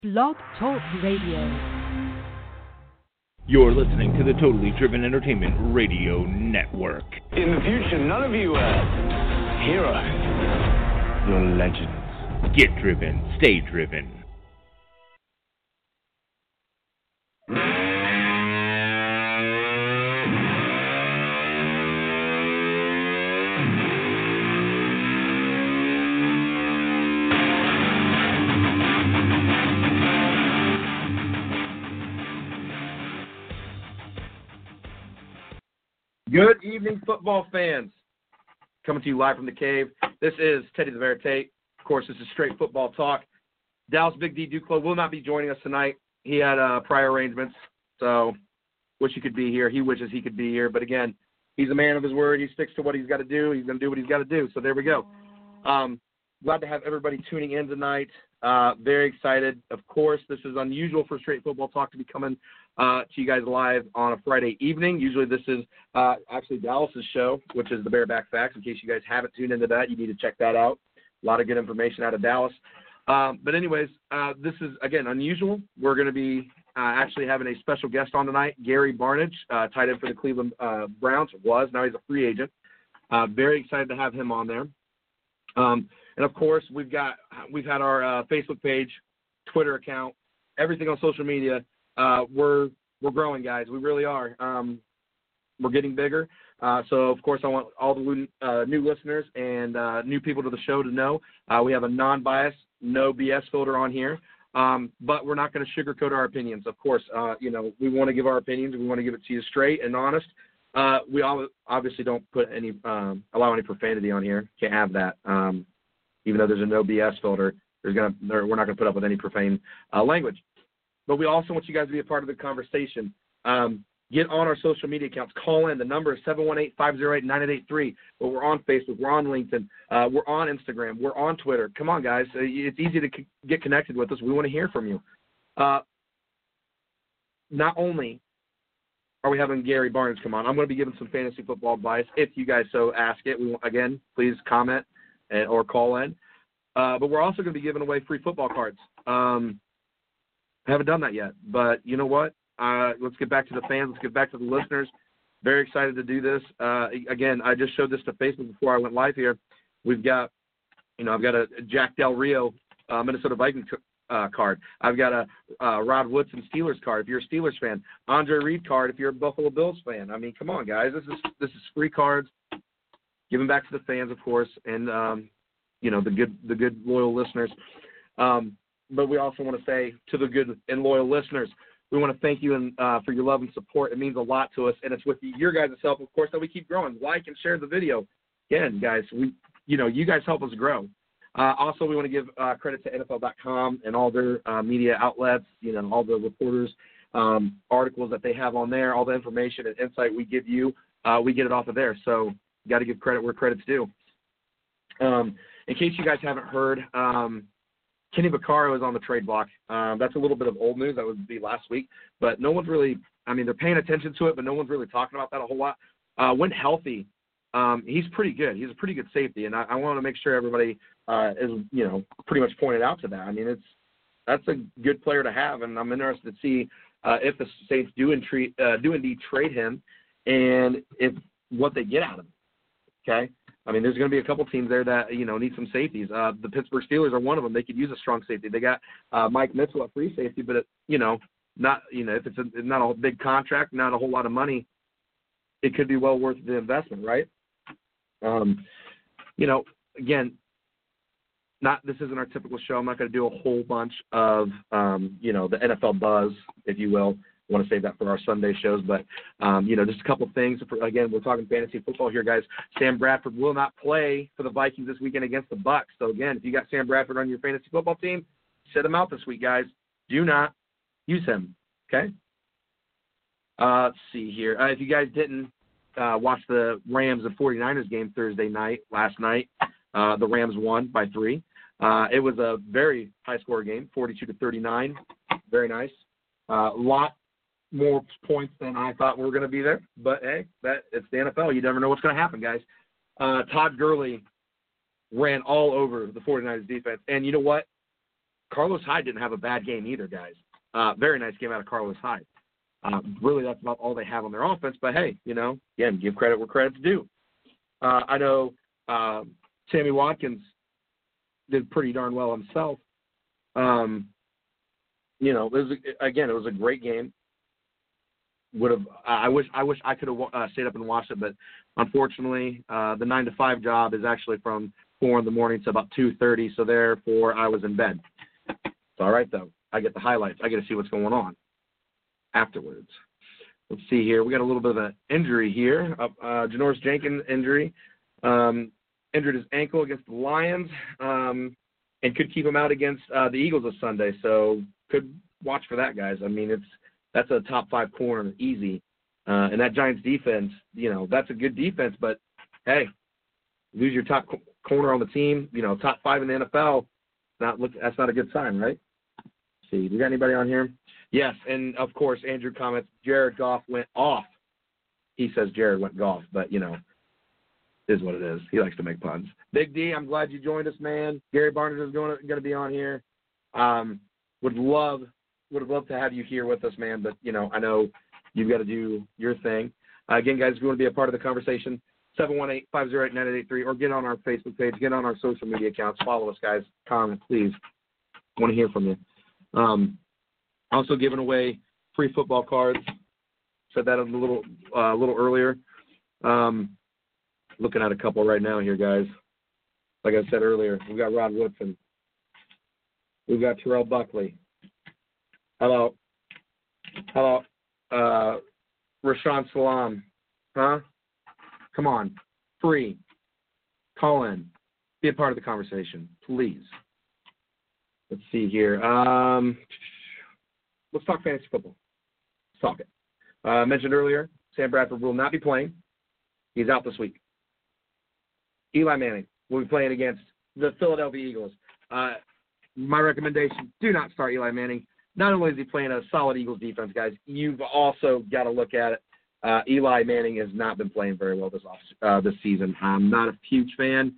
Blog Talk Radio. You're listening to the Totally Driven Entertainment Radio Network. In the future, none of you are heroes. You're legends. Get driven. Stay driven. Good evening, football fans. Coming to you live from the cave. This is Teddy the Verite. Of course, this is straight football talk. Dallas Big D Duclos will not be joining us tonight. He had prior arrangements, so wish he could be here. He wishes he could be here. But again, he's a man of his word. He sticks to what he's got to do. He's going to do what he's got to do. So there we go. Glad to have everybody tuning in tonight. Very excited. Of course, this is unusual for straight football talk to be coming to you guys live on a Friday evening. Usually this is actually Dallas's show, which is the Bareback Facts. In case you guys haven't tuned into that, you need to check that out. A lot of good information out of Dallas. But anyways, this is, again, unusual. We're going to be actually having a special guest on tonight, Gary Barnidge, tight end for the Cleveland Browns. Now he's a free agent. Very excited to have him on there. And of course, we've had our Facebook page, Twitter account, everything on social media. We're growing, guys. We really are. We're getting bigger. So of course, I want all the new listeners and new people to the show to know we have a non-biased, no BS filter on here. But we're not going to sugarcoat our opinions. Of course, we want to give our opinions. We want to give it to you straight and honest. We obviously don't put any allow any profanity on here. Can't have that. Even though there's a no BS filter, we're not going to put up with any profane language. But we also want you guys to be a part of the conversation. Get on our social media accounts. Call in. The number is 718-508-9883. But we're on Facebook. We're on LinkedIn. We're on Instagram. We're on Twitter. Come on, guys. It's easy to get connected with us. We want to hear from you. Not only are we having Gary Barnes come on, I'm going to be giving some fantasy football advice if you guys so ask it. Again, please comment or call in. But we're also going to be giving away free football cards. I haven't done that yet, but you know what? Let's get back to the fans. Let's get back to the listeners. Very excited to do this. Again, I just showed this to Facebook before I went live here. I've got a Jack Del Rio Minnesota Vikings card. I've got a Rod Woodson Steelers card if you're a Steelers fan. Andre Reed card if you're a Buffalo Bills fan. I mean, come on, guys. This is free cards. Giving back to the fans, of course, and the good loyal listeners. But we also want to say to the good and loyal listeners, we want to thank you for your love and support. It means a lot to us, and it's with your guys' help, of course, that we keep growing. Like and share the video. Again, guys, you guys help us grow. Also, we want to give credit to NFL.com and all their media outlets, all the reporters, articles that they have on there, all the information and insight we give you, we get it off of there. So you got to give credit where credit's due. In case you guys haven't heard, Kenny Vaccaro is on the trade block. That's a little bit of old news. That would be last week. But no one's really – they're paying attention to it, but no one's really talking about that a whole lot. When healthy, he's pretty good. He's a pretty good safety, and I want to make sure everybody is, pretty much pointed out to that. That's a good player to have, and I'm interested to see if the Saints do indeed trade him and what they get out of him. Okay? There's going to be a couple teams there that, need some safeties. The Pittsburgh Steelers are one of them. They could use a strong safety. They got Mike Mitchell at free safety, but, if it's not a big contract, not a whole lot of money, it could be well worth the investment, right? Again, this isn't our typical show. I'm not going to do a whole bunch of, the NFL buzz, if you will. I want to save that for our Sunday shows, but, just a couple things. Again, we're talking fantasy football here, guys. Sam Bradford will not play for the Vikings this weekend against the Bucs. So, again, if you got Sam Bradford on your fantasy football team, sit him out this week, guys. Do not use him, okay? Let's see here. If you guys didn't watch the Rams and 49ers game last night, the Rams won by 3. It was a very high-score game, 42-39. Very nice. A lot more points than I thought were going to be there. But, hey, it's the NFL. You never know what's going to happen, guys. Todd Gurley ran all over the 49ers defense. And you know what? Carlos Hyde didn't have a bad game either, guys. Very nice game out of Carlos Hyde. Really, that's about all they have on their offense. But, hey, again, give credit where credit's due. I know Sammy Watkins did pretty darn well himself. It was a great game. I wish I could have stayed up and watched it, but unfortunately, the 9 to 5 job is actually from 4 in the morning to about 2:30. So therefore, I was in bed. It's all right though. I get the highlights. I get to see what's going on afterwards. Let's see here. We got a little bit of an injury here. Janoris Jenkins injury. Injured his ankle against the Lions, and could keep him out against the Eagles this Sunday. So could watch for that, guys. I mean, that's a top 5 corner, easy. And that Giants defense, that's a good defense. But hey, lose your top corner on the team, top 5 in the NFL. That's not a good sign, right? Let's see, do we got anybody on here? Yes, and of course, Andrew comments, Jared Goff went off. He says Jared went golf, but is what it is. He likes to make puns. Big D, I'm glad you joined us, man. Gary Barnes is going to be on here. Would have loved to have you here with us, man, but, I know you've got to do your thing. Again, guys, if you want to be a part of the conversation, 718-508-9883, or get on our Facebook page, get on our social media accounts, follow us, guys, comment, please. I want to hear from you. Also giving away free football cards. Said that a little earlier. Looking at a couple right now here, guys. Like I said earlier, we've got Rod Woodson. We've got Terrell Buckley. Hello. Rashawn Salam. Huh? Come on. Free. Call in. Be a part of the conversation, please. Let's see here. Let's talk fantasy football. Let's talk it. I mentioned earlier, Sam Bradford will not be playing. He's out this week. Eli Manning will be playing against the Philadelphia Eagles. My recommendation, do not start Eli Manning. Not only is he playing a solid Eagles defense, guys, you've also got to look at it. Eli Manning has not been playing very well this season. I'm not a huge fan.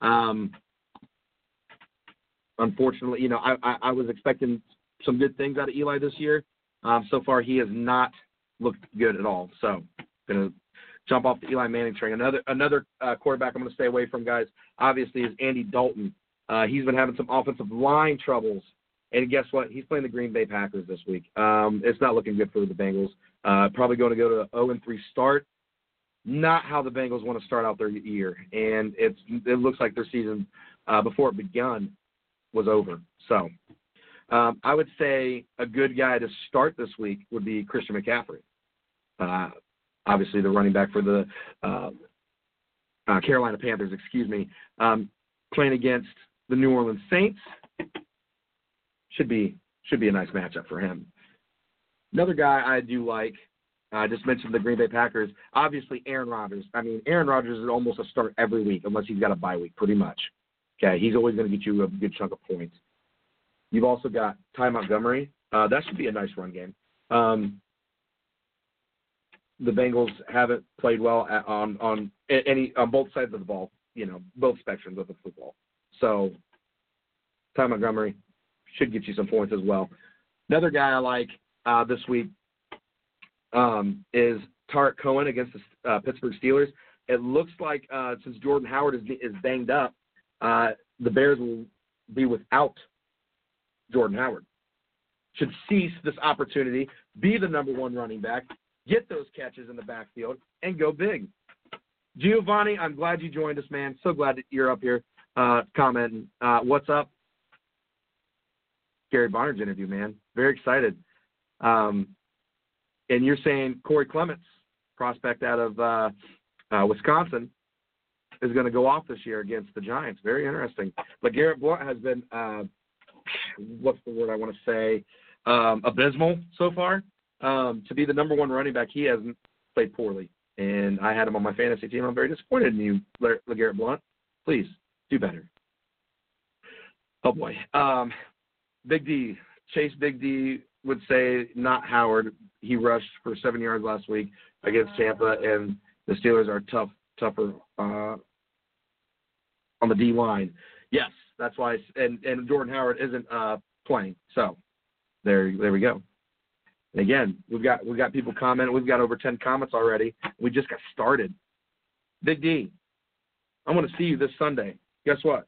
Unfortunately, I was expecting some good things out of Eli this year. So far, he has not looked good at all. So, going to jump off the Eli Manning train. Another quarterback I'm going to stay away from, guys, obviously, is Andy Dalton. He's been having some offensive line troubles. And guess what? He's playing the Green Bay Packers this week. It's not looking good for the Bengals. Probably going to go to an 0-3 start. Not how the Bengals want to start out their year. And it looks like their season, before it begun, was over. So I would say a good guy to start this week would be Christian McCaffrey. Obviously, the running back for the Carolina Panthers, playing against the New Orleans Saints. Should be a nice matchup for him. Another guy I do like, I just mentioned the Green Bay Packers, obviously Aaron Rodgers. I mean, Aaron Rodgers is almost a start every week unless he's got a bye week, pretty much. Okay, he's always going to get you a good chunk of points. You've also got Ty Montgomery. That should be a nice run game. The Bengals haven't played well on both sides of the ball, both spectrums of the football. So Ty Montgomery should get you some points as well. Another guy I like this week is Tarek Cohen against the Pittsburgh Steelers. It looks like since Jordan Howard is banged up, the Bears will be without Jordan Howard. Should seize this opportunity, be the number one running back, get those catches in the backfield, and go big. Giovanni, I'm glad you joined us, man. So glad that you're up here commenting. What's up? Gary Barnes interview, man. Very excited. And you're saying Corey Clements, prospect out of Wisconsin, is going to go off this year against the Giants. Very interesting. But Garrett Blount has been, what's the word I want to say, abysmal so far. To be the number one running back, he hasn't played poorly. And I had him on my fantasy team. I'm very disappointed in you, LeGarrette Blount. Please, do better. Oh, boy. Big D, Chase Big D would say not Howard. He rushed for 7 yards last week against Tampa, and the Steelers are tougher on the D line. Yes, that's why. And Jordan Howard isn't playing. So there we go. And again, we've got people commenting. We've got over 10 comments already. We just got started. Big D, I'm going to see you this Sunday. Guess what?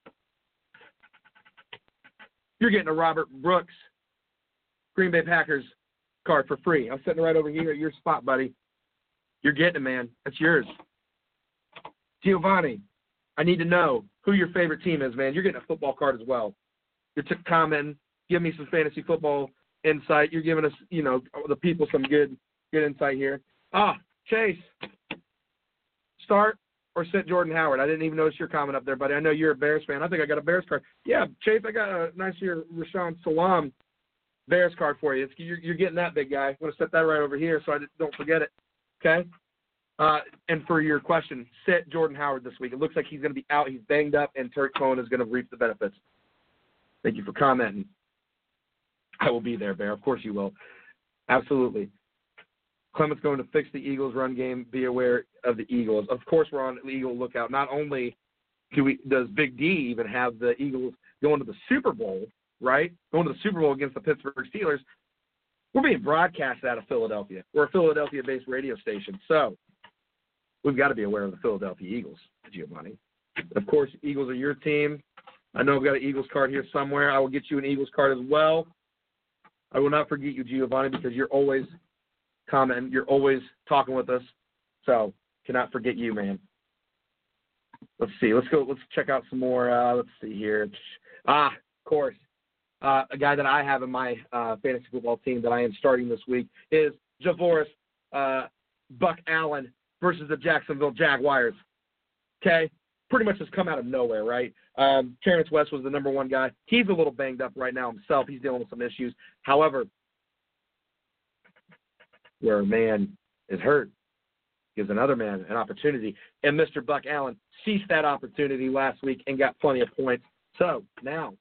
You're getting a Robert Brooks Green Bay Packers card for free. I'm sitting right over here at your spot, buddy. You're getting it, man. That's yours. Giovanni, I need to know who your favorite team is, man. You're getting a football card as well. You're commenting, give me some fantasy football insight. You're giving us, the people some good insight here. Chase, start or sit Jordan Howard. I didn't even notice your comment up there, buddy. I know you're a Bears fan. I think I got a Bears card. Yeah, Chase, I got a nice year Rashaan Salam Bears card for you. You're getting that, big guy. I'm going to set that right over here so I don't forget it. Okay? And for your question, sit Jordan Howard this week. It looks like he's going to be out. He's banged up, and Turk Cohen is going to reap the benefits. Thank you for commenting. I will be there, Bear. Of course you will. Absolutely. Clement's going to fix the Eagles' run game. Be aware of the Eagles. Of course, we're on the Eagle lookout. Not only does Big D even have the Eagles going to the Super Bowl, right? Going to the Super Bowl against the Pittsburgh Steelers. We're being broadcast out of Philadelphia. We're a Philadelphia-based radio station, so we've got to be aware of the Philadelphia Eagles, Giovanni. Of course, Eagles are your team. I know I've got an Eagles card here somewhere. I will get you an Eagles card as well. I will not forget you, Giovanni, because you're always commenting. You're always talking with us. So, cannot forget you, man. Let's see. Let's check out some more. Let's see here. Of course. A guy that I have in my fantasy football team that I am starting this week is Javoris Buck Allen versus the Jacksonville Jaguars. Okay? Pretty much has come out of nowhere, right? Terrence West was the number one guy. He's a little banged up right now himself. He's dealing with some issues. However, where a man is hurt gives another man an opportunity. And Mr. Buck Allen seized that opportunity last week and got plenty of points. So now,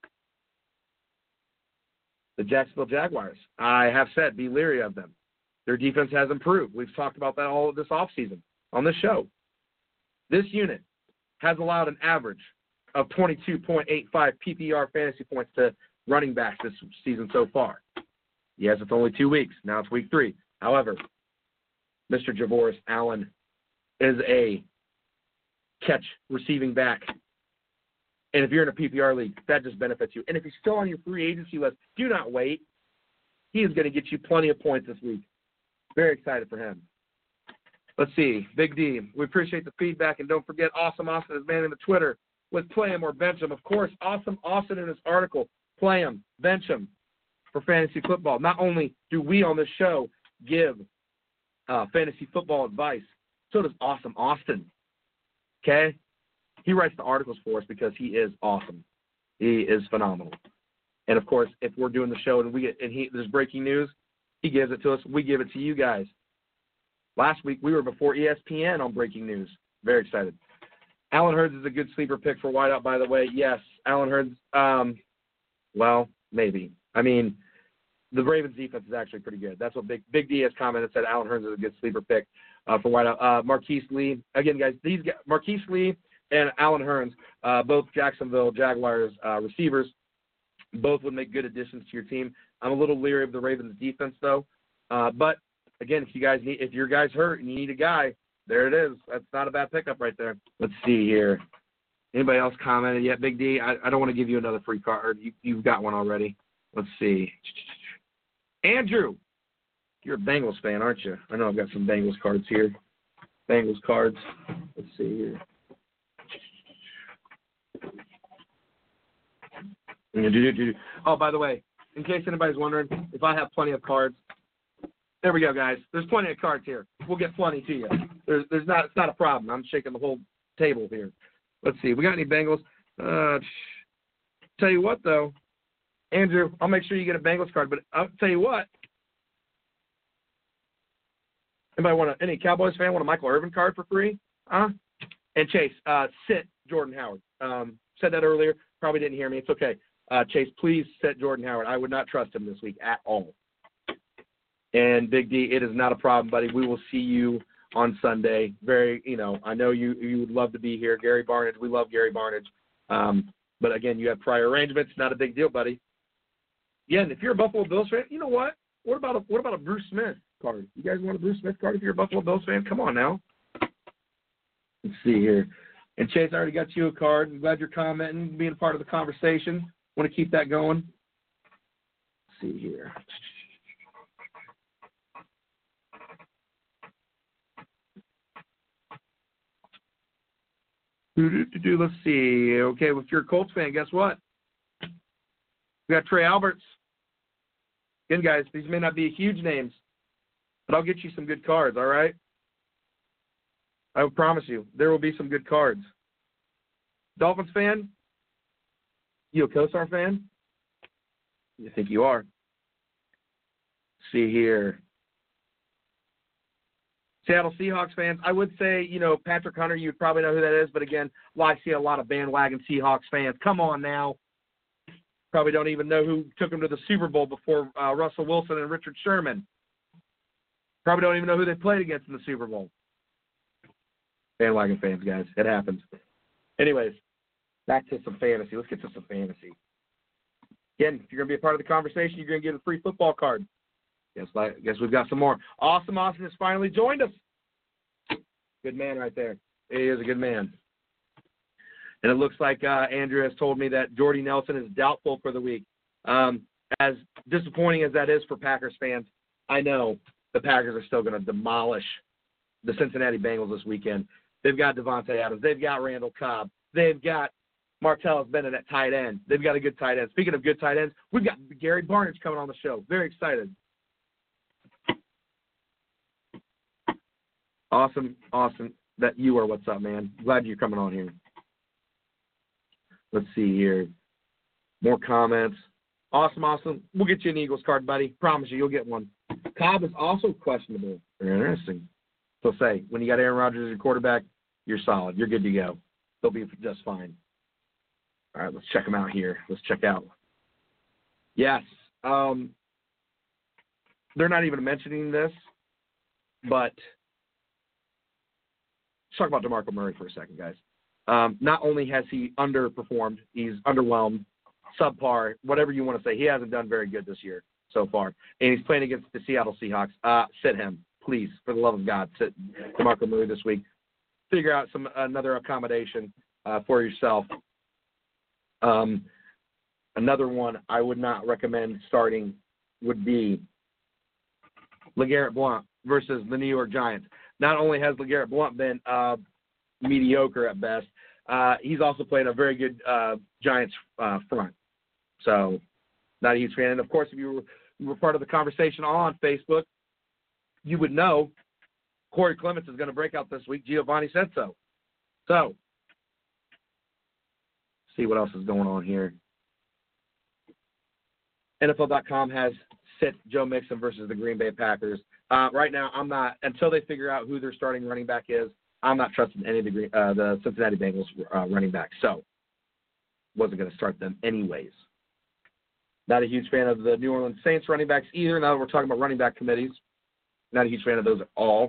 the Jacksonville Jaguars, I have said, be leery of them. Their defense has improved. We've talked about that all of this offseason on this show. This unit has allowed an average of 22.85 PPR fantasy points to running backs this season so far. Yes, it's only 2 weeks. Now it's week 3. However, Mr. Javoris Allen is a catch receiving back. And if you're in a PPR league, that just benefits you. And if he's still on your free agency list, do not wait. He is going to get you plenty of points this week. Very excited for him. Let's see. Big D, we appreciate the feedback. And don't forget, Awesome Austin is manning the Twitter with Play Him or Bench Him. Of course, Awesome Austin in his article, Play Him, Bench Him for fantasy football. Not only do we on this show give fantasy football advice, so does Awesome Austin. Okay? He writes the articles for us because he is awesome. He is phenomenal. And, of course, if we're doing the show and there's breaking news, he gives it to us. We give it to you guys. Last week, we were before ESPN on breaking news. Very excited. Allen Hurns is a good sleeper pick for wideout, by the way. Yes, Allen Hurns, well, maybe. I mean, the Ravens' defense is actually pretty good. That's what Big D has commented, said Allen Hurns is a good sleeper pick for wideout. Marquise Lee. Again, guys, these guys, Marquise Lee and Allen Hurns, both Jacksonville Jaguars receivers, both would make good additions to your team. I'm a little leery of the Ravens' defense, though. But, again, if your guy's hurt and you need a guy, there it is. That's not a bad pickup right there. Let's see here. Anybody else commented yet? Big D, I don't want to give you another free card. You've got one already. Let's see. Andrew, you're a Bengals fan, aren't you? I know I've got some Bengals cards here. Bengals cards. Let's see here. Oh, by the way, in case anybody's wondering, if I have plenty of cards, there we go, guys. There's plenty of cards here. We'll get plenty to you. It's not a problem. I'm shaking the whole table here. Let's see. We got any Bengals? Tell you what, though, Andrew, I'll make sure you get a Bengals card. But I'll tell you what. Any Cowboys fan want a Michael Irvin card for free? And Chase, sit Jordan Howard. Said that earlier. Probably didn't hear me. It's okay. Chase, please sit Jordan Howard. I would not trust him this week at all. And Big D, it is not a problem, buddy. We will see you on Sunday. I know you would love to be here. Gary Barnage, we love Gary Barnage. But again, you have prior arrangements. Not a big deal, buddy. Yeah, and if you're a Buffalo Bills fan, you know what? What about a Bruce Smith card? You guys want a Bruce Smith card if you're a Buffalo Bills fan? Come on now. Let's see here. And Chase, I already got you a card. I'm glad you're commenting, being part of the conversation. Want to keep that going? Let's see here. Let's see. Okay, if you're a Colts fan, guess what? We got Trey Alberts. Again, guys, these may not be huge names, but I'll get you some good cards, all right? I will promise you, there will be some good cards. Dolphins fan? You a Kosar fan? You think you are? See here. Seattle Seahawks fans, I would say, Patrick Hunter, you would probably know who that is, but again, I see a lot of bandwagon Seahawks fans. Come on now. Probably don't even know who took them to the Super Bowl before Russell Wilson and Richard Sherman. Probably don't even know who they played against in the Super Bowl. Bandwagon fans, guys. It happens. Anyways, back to some fantasy. Let's get to some fantasy. Again, if you're going to be a part of the conversation, you're going to get a free football card. Guess we've got some more. Awesome Austin has finally joined us. Good man right there. He is a good man. And it looks like Andrew has told me that Jordy Nelson is doubtful for the week. As disappointing as that is for Packers fans, I know the Packers are still going to demolish the Cincinnati Bengals this weekend. They've got Devontae Adams. They've got Randall Cobb. They've got Martellus Bennett at tight end. They've got a good tight end. Speaking of good tight ends, we've got Gary Barnidge coming on the show. Very excited. Awesome that you are. What's up, man? Glad you're coming on here. Let's see here. More comments. Awesome. We'll get you an Eagles card, buddy. Promise you, you'll get one. Cobb is also questionable. Very interesting. So say, when you got Aaron Rodgers as your quarterback, you're solid. You're good to go. They'll be just fine. All right, let's check them out here. Let's check out. Yes. They're not even mentioning this, but let's talk about DeMarco Murray for a second, guys. Not only has he underperformed, he's underwhelmed, subpar, whatever you want to say. He hasn't done very good this year so far. And he's playing against the Seattle Seahawks. Sit him, please, for the love of God. Sit DeMarco Murray this week. Figure out another accommodation for yourself. Another one I would not recommend starting would be LeGarrette Blount versus the New York Giants. Not only has LeGarrette Blount been mediocre at best, he's also played a very good Giants front. So, not a huge fan. And, of course, if you were part of the conversation on Facebook, you would know Corey Clements is going to break out this week. Giovanni said so. So, see what else is going on here. NFL.com has sit Joe Mixon versus the Green Bay Packers. Right now, I'm not, until they figure out who their starting running back is, I'm not trusting any of the Cincinnati Bengals running backs. So, wasn't going to start them anyways. Not a huge fan of the New Orleans Saints running backs either. Now that we're talking about running back committees, not a huge fan of those at all.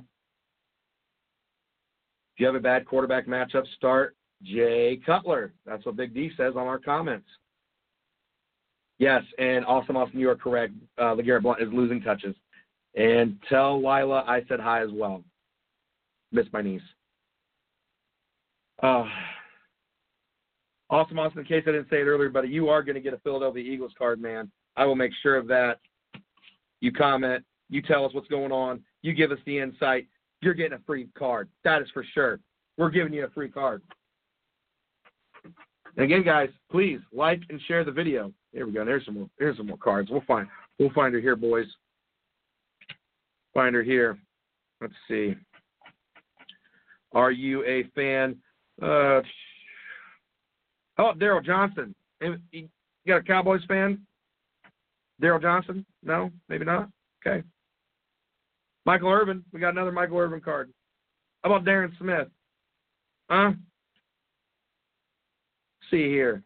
If you have a bad quarterback matchup, start Jay Cutler. That's what Big D says on our comments. Yes, and Austin, you are correct. LeGarrette Blount is losing touches. And tell Lila I said hi as well. Miss my niece. Awesome, in case I didn't say it earlier, but you are going to get a Philadelphia Eagles card, man. I will make sure of that. You comment. You tell us what's going on. You give us the insight. You're getting a free card. That is for sure. We're giving you a free card. And again, guys, please like and share the video. Here we go. Here's some more cards. We'll find her here, boys. Find her here. Let's see. Are you a fan? How about Daryl Johnson? You got a Cowboys fan? Daryl Johnson? No? Maybe not? Okay. Michael Irvin. We got another Michael Irvin card. How about Darren Smith? See here.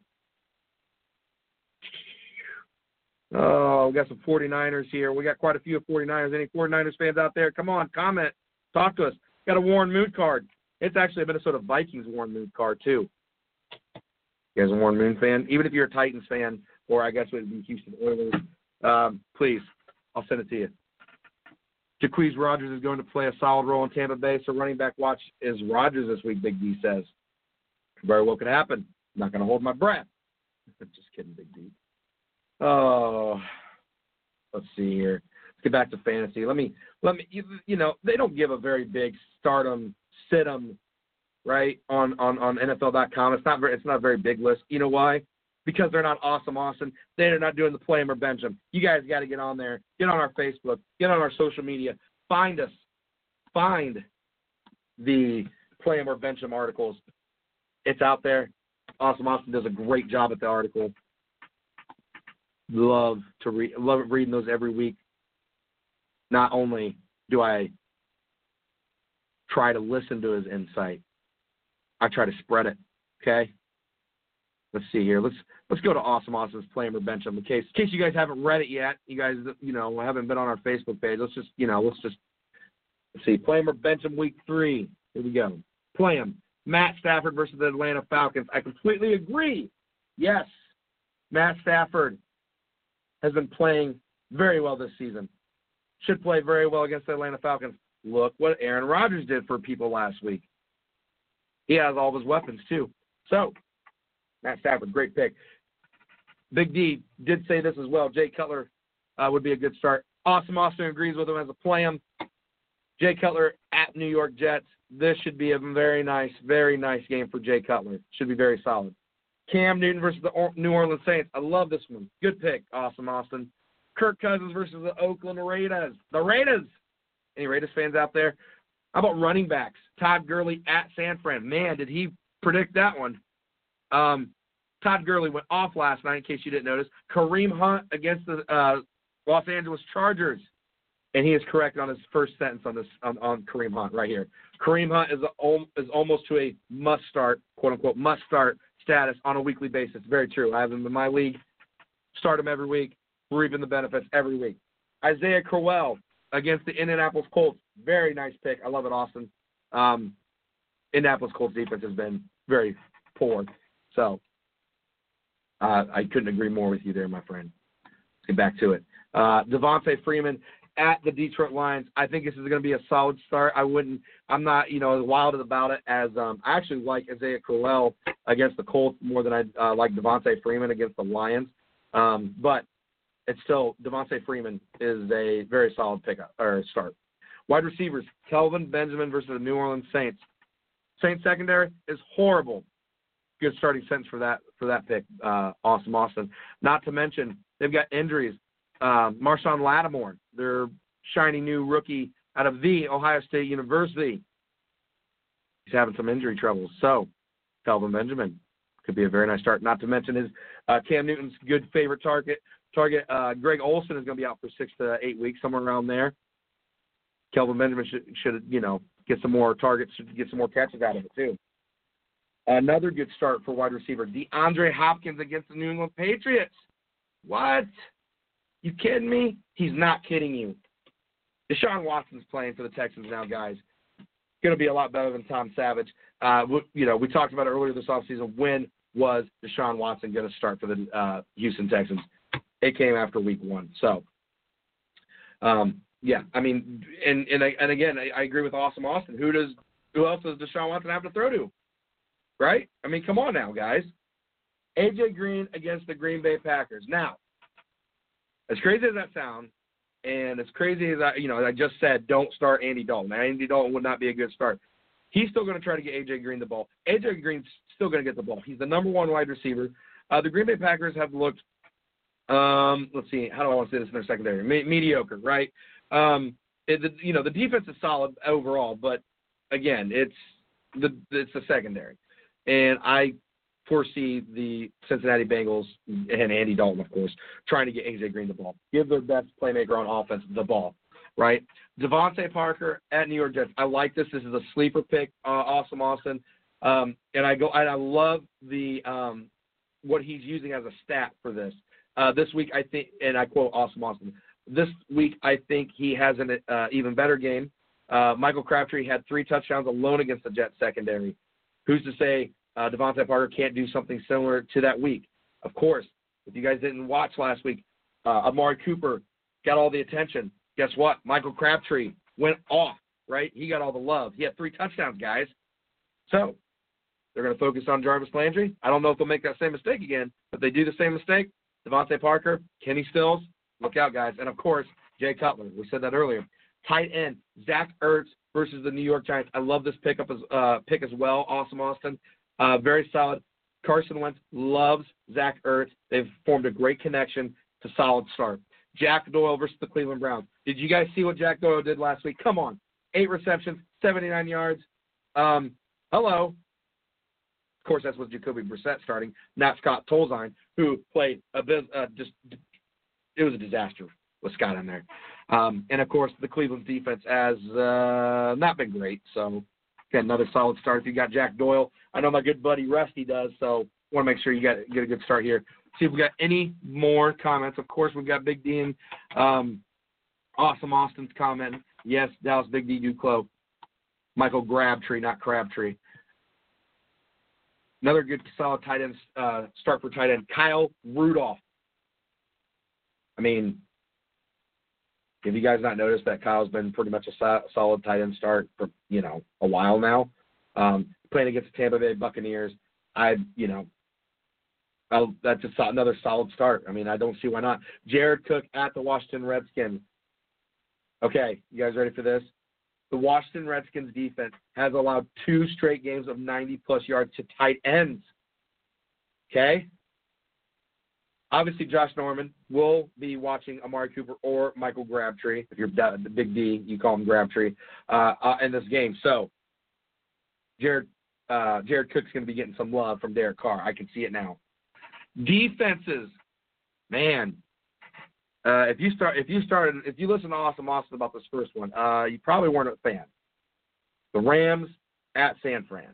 Oh, we got some 49ers here. We got quite a few of 49ers. Any 49ers fans out there? Come on, comment. Talk to us. Got a Warren Moon card. It's actually a Minnesota Vikings Warren Moon card, too. You guys a Warren Moon fan? Even if you're a Titans fan, or I guess it would be Houston Oilers, Please, I'll send it to you. Jacquizz Rodgers is going to play a solid role in Tampa Bay, so running back watch is Rodgers this week, Big D says. Very well could happen. I'm not going to hold my breath. Just kidding, Big D. Oh, let's see here. Let's get back to fantasy. Let me. They don't give a very big start 'em, sit 'em, right, on NFL.com. It's not a very big list. You know why? Because they're not Awesome Austin. They're not doing the play 'em or bench 'em. You guys got to get on there. Get on our Facebook. Get on our social media. Find us. Find the play 'em or bench 'em articles. It's out there. Awesome Austin does a great job at the article. Love reading those every week. Not only do I try to listen to his insight, I try to spread it. Okay? Let's see here. Let's go to Awesome Austin's Play 'em or Bench 'em. In case you guys haven't read it yet, you guys haven't been on our Facebook page. Let's see. Play 'em or Bench 'em week 3. Here we go. Play 'em. Matt Stafford versus the Atlanta Falcons. I completely agree. Yes, Matt Stafford has been playing very well this season. Should play very well against the Atlanta Falcons. Look what Aaron Rodgers did for people last week. He has all of his weapons, too. So, Matt Stafford, great pick. Big D did say this as well. Jay Cutler would be a good start. Awesome Austin agrees with him as a play him. Jay Cutler at New York Jets. This should be a very nice game for Jay Cutler. Should be very solid. Cam Newton versus the New Orleans Saints. I love this one. Good pick, Awesome Austin. Kirk Cousins versus the Oakland Raiders. The Raiders. Any Raiders fans out there? How about running backs? Todd Gurley at San Fran. Man, did he predict that one. Todd Gurley went off last night, in case you didn't notice. Kareem Hunt against the Los Angeles Chargers. And he is correct on his first sentence on Kareem Hunt right here. Kareem Hunt is almost to a must-start, quote-unquote, must-start status on a weekly basis. Very true. I have him in my league. Start him every week. Reaping the benefits every week. Isaiah Crowell against the Indianapolis Colts. Very nice pick. I love it, Austin. Indianapolis Colts defense has been very poor. So I couldn't agree more with you there, my friend. Let's get back to it. Devontae Freeman at the Detroit Lions. I think this is going to be a solid start. I'm not, as wild about it as I actually like Isaiah Crowell against the Colts more than I like Devontae Freeman against the Lions. But it's still, Devontae Freeman is a very solid pickup or start. Wide receivers, Kelvin Benjamin versus the New Orleans Saints. Saints secondary is horrible. Good starting sentence for that pick, Awesome Austin. Not to mention, they've got injuries. Marshawn Lattimore, their shiny new rookie out of the Ohio State University. He's having some injury troubles. So, Kelvin Benjamin could be a very nice start. Not to mention his Cam Newton's good favorite target. Greg Olsen is going to be out for 6 to 8 weeks, somewhere around there. Kelvin Benjamin should get some more targets, should get some more catches out of it too. Another good start for wide receiver, DeAndre Hopkins against the New England Patriots. What? You kidding me? He's not kidding you. Deshaun Watson's playing for the Texans now, guys. Going to be a lot better than Tom Savage. We talked about it earlier this offseason. When was Deshaun Watson going to start for the Houston Texans? It came after week 1. So, yeah, I mean, and again, I agree with Awesome Austin. Who else does Deshaun Watson have to throw to? Right? I mean, come on now, guys. A.J. Green against the Green Bay Packers. Now, as crazy as that sounds, and as crazy as I just said, don't start Andy Dalton. Andy Dalton would not be a good start. He's still going to try to get A.J. Green the ball. A.J. Green's still going to get the ball. He's the number 1 wide receiver. The Green Bay Packers have looked, let's see, how do I want to say this in their secondary? Mediocre, right? The defense is solid overall, but again, it's the secondary. And I foresee the Cincinnati Bengals and Andy Dalton, of course, trying to get A.J. Green the ball. Give their best playmaker on offense the ball, right? Devontae Parker at New York Jets. I like this. This is a sleeper pick, Awesome Austin. And I love the what he's using as a stat for this. This week, I think, and I quote Awesome Austin, this week I think he has an even better game. Michael Crabtree had 3 touchdowns alone against the Jets secondary. Who's to say Devontae Parker can't do something similar to that week? Of course, if you guys didn't watch last week, Amari Cooper got all the attention. Guess what? Michael Crabtree went off, right? He got all the love. He had 3 touchdowns, guys. So they're going to focus on Jarvis Landry. I don't know if they'll make that same mistake again, but they do the same mistake. Devontae Parker, Kenny Stills, look out, guys. And, of course, Jay Cutler. We said that earlier. Tight end, Zach Ertz versus the New York Giants. I love this pick as well. Awesome, Austin. Very solid. Carson Wentz loves Zach Ertz. They've formed a great connection. It's a solid start. Jack Doyle versus the Cleveland Browns. Did you guys see what Jack Doyle did last week? Come on. 8 receptions, 79 yards. Hello. Of course, that's with Jacoby Brissett starting, not Scott Tolzien, who played a bit it was a disaster with Scott in there. And, of course, the Cleveland defense has not been great. So, again, another solid start. If you got Jack Doyle, I know my good buddy Rusty does, so want to make sure you get a good start here. See if we got any more comments. Of course, we've got Big D and Awesome Austin's comment. Yes, Dallas Big D Duclos. Michael Crabtree, not Crabtree. Another good solid tight end start for tight end. Kyle Rudolph. I mean, have you guys not noticed that Kyle's been pretty much a solid tight end start for, a while now? Playing against the Tampa Bay Buccaneers, that's just another solid start. I mean, I don't see why not. Jared Cook at the Washington Redskins. Okay, you guys ready for this? The Washington Redskins defense has allowed 2 straight games of 90-plus yards to tight ends. Okay? Obviously, Josh Norman will be watching Amari Cooper or Michael Crabtree. If you're the Big D, you call him Crabtree, in this game. So, Jared Cook's going to be getting some love from Derek Carr. I can see it now. Defenses, man. If you listen to Awesome Austin about this first one, you probably weren't a fan. The Rams at San Fran.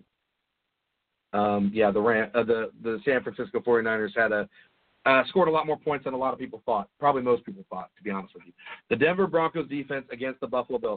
The San Francisco 49ers had scored a lot more points than a lot of people thought. Probably most people thought, to be honest with you. The Denver Broncos defense against the Buffalo Bills.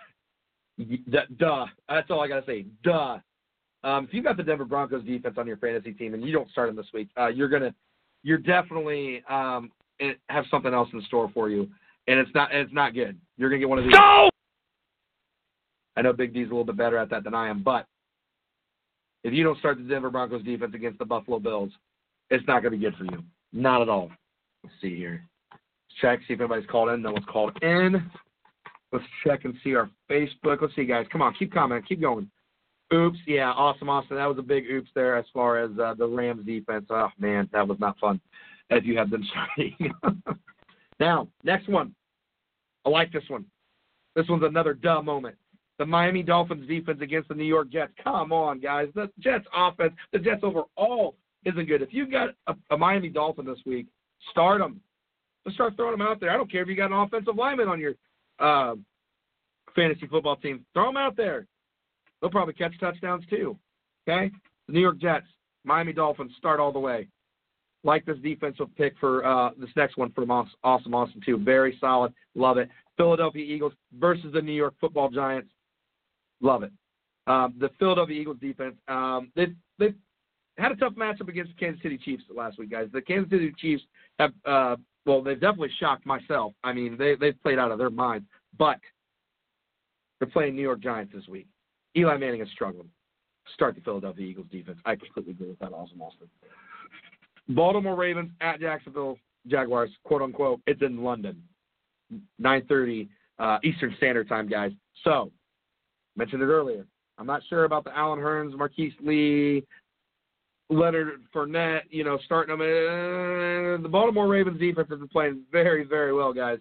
Duh. That's all I got to say. Duh. If you got the Denver Broncos defense on your fantasy team and you don't start them this week, you're definitely have something else in store for you, and it's not good. You're gonna get one of these. No! I know Big D's a little bit better at that than I am, but if you don't start the Denver Broncos defense against the Buffalo Bills, it's not gonna be good for you. Not at all. Let's see here. Let's check, see if anybody's called in. No one's called in. Let's check and see our Facebook. Let's see, guys. Come on, keep commenting, keep going. Oops, yeah, Awesome Austin. That was a big oops there as far as the Rams defense. Oh man, that was not fun. If you have them starting. Now, next one. I like this one. This one's another duh moment. The Miami Dolphins defense against the New York Jets. Come on, guys. The Jets offense, the Jets overall isn't good. If you got a Miami Dolphin this week, start them. Just start throwing them out there. I don't care if you got an offensive lineman on your fantasy football team. Throw them out there. They'll probably catch touchdowns too. Okay? The New York Jets, Miami Dolphins, start all the way. Like this defensive pick for this next one from Awesome Austin, too. Very solid. Love it. Philadelphia Eagles versus the New York Football Giants. Love it. The Philadelphia Eagles defense, they've had a tough matchup against the Kansas City Chiefs last week, guys. The Kansas City Chiefs have, they've definitely shocked myself. I mean, they've played out of their minds. But they're playing New York Giants this week. Eli Manning is struggling. Start the Philadelphia Eagles defense. I completely agree with that, Awesome Austin. Baltimore Ravens at Jacksonville Jaguars, quote-unquote. It's in London, 9:30 Eastern Standard Time, guys. So, mentioned it earlier. I'm not sure about the Allen Hurns, Marquise Lee, Leonard Fournette, starting them. The Baltimore Ravens defense has been playing very, very well, guys.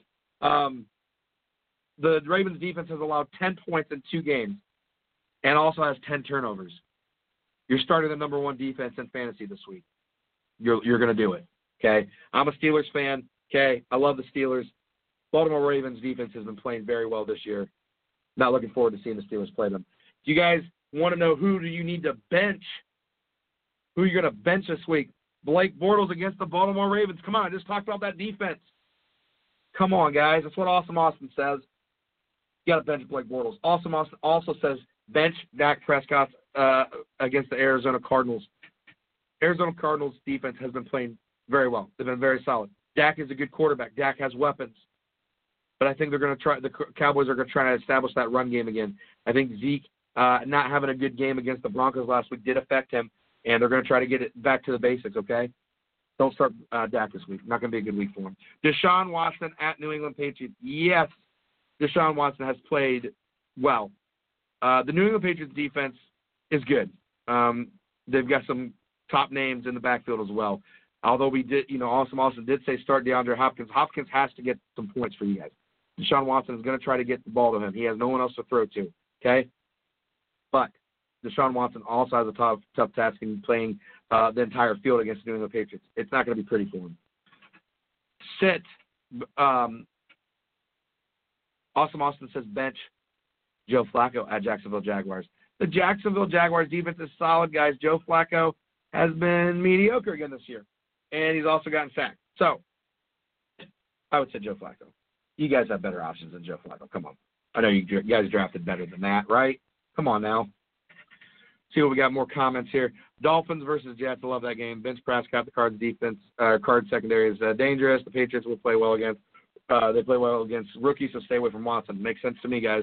The Ravens defense has allowed 10 points in 2 games and also has 10 turnovers. You're starting the number 1 defense in fantasy this week. You're going to do it, okay? I'm a Steelers fan, okay? I love the Steelers. Baltimore Ravens defense has been playing very well this year. Not looking forward to seeing the Steelers play them. Do you guys want to know who do you need to bench? Who you're going to bench this week? Blake Bortles against the Baltimore Ravens. Come on, I just talked about that defense. Come on, guys. That's what Awesome Austin says. You got to bench Blake Bortles. Awesome Austin also says bench Dak Prescott against the Arizona Cardinals. Arizona Cardinals defense has been playing very well. They've been very solid. Dak is a good quarterback. Dak has weapons. But I think the Cowboys are going to try to establish that run game again. I think Zeke not having a good game against the Broncos last week did affect him, and they're going to try to get it back to the basics, okay? Don't start Dak this week. Not going to be a good week for him. Deshaun Watson at New England Patriots. Yes, Deshaun Watson has played well. The New England Patriots defense is good. They've got some top names in the backfield as well. Although we did, Awesome Austin did say start DeAndre Hopkins. Hopkins has to get some points for you guys. Deshaun Watson is going to try to get the ball to him. He has no one else to throw to, okay? But Deshaun Watson also has a tough task in playing the entire field against the New England Patriots. It's not going to be pretty for him. Sit. Awesome Austin says bench Joe Flacco at Jacksonville Jaguars. The Jacksonville Jaguars defense is solid, guys. Joe Flacco has been mediocre again this year, and he's also gotten sacked. So I would say Joe Flacco. You guys have better options than Joe Flacco. Come on. I know you guys drafted better than that, right? Come on now. See what we got more comments here. Dolphins versus Jets. I love that game. Vince Prescott, the Cards defense, Cards secondary is dangerous. The Patriots will play well against. They play well against rookies, so stay away from Watson. Makes sense to me, guys.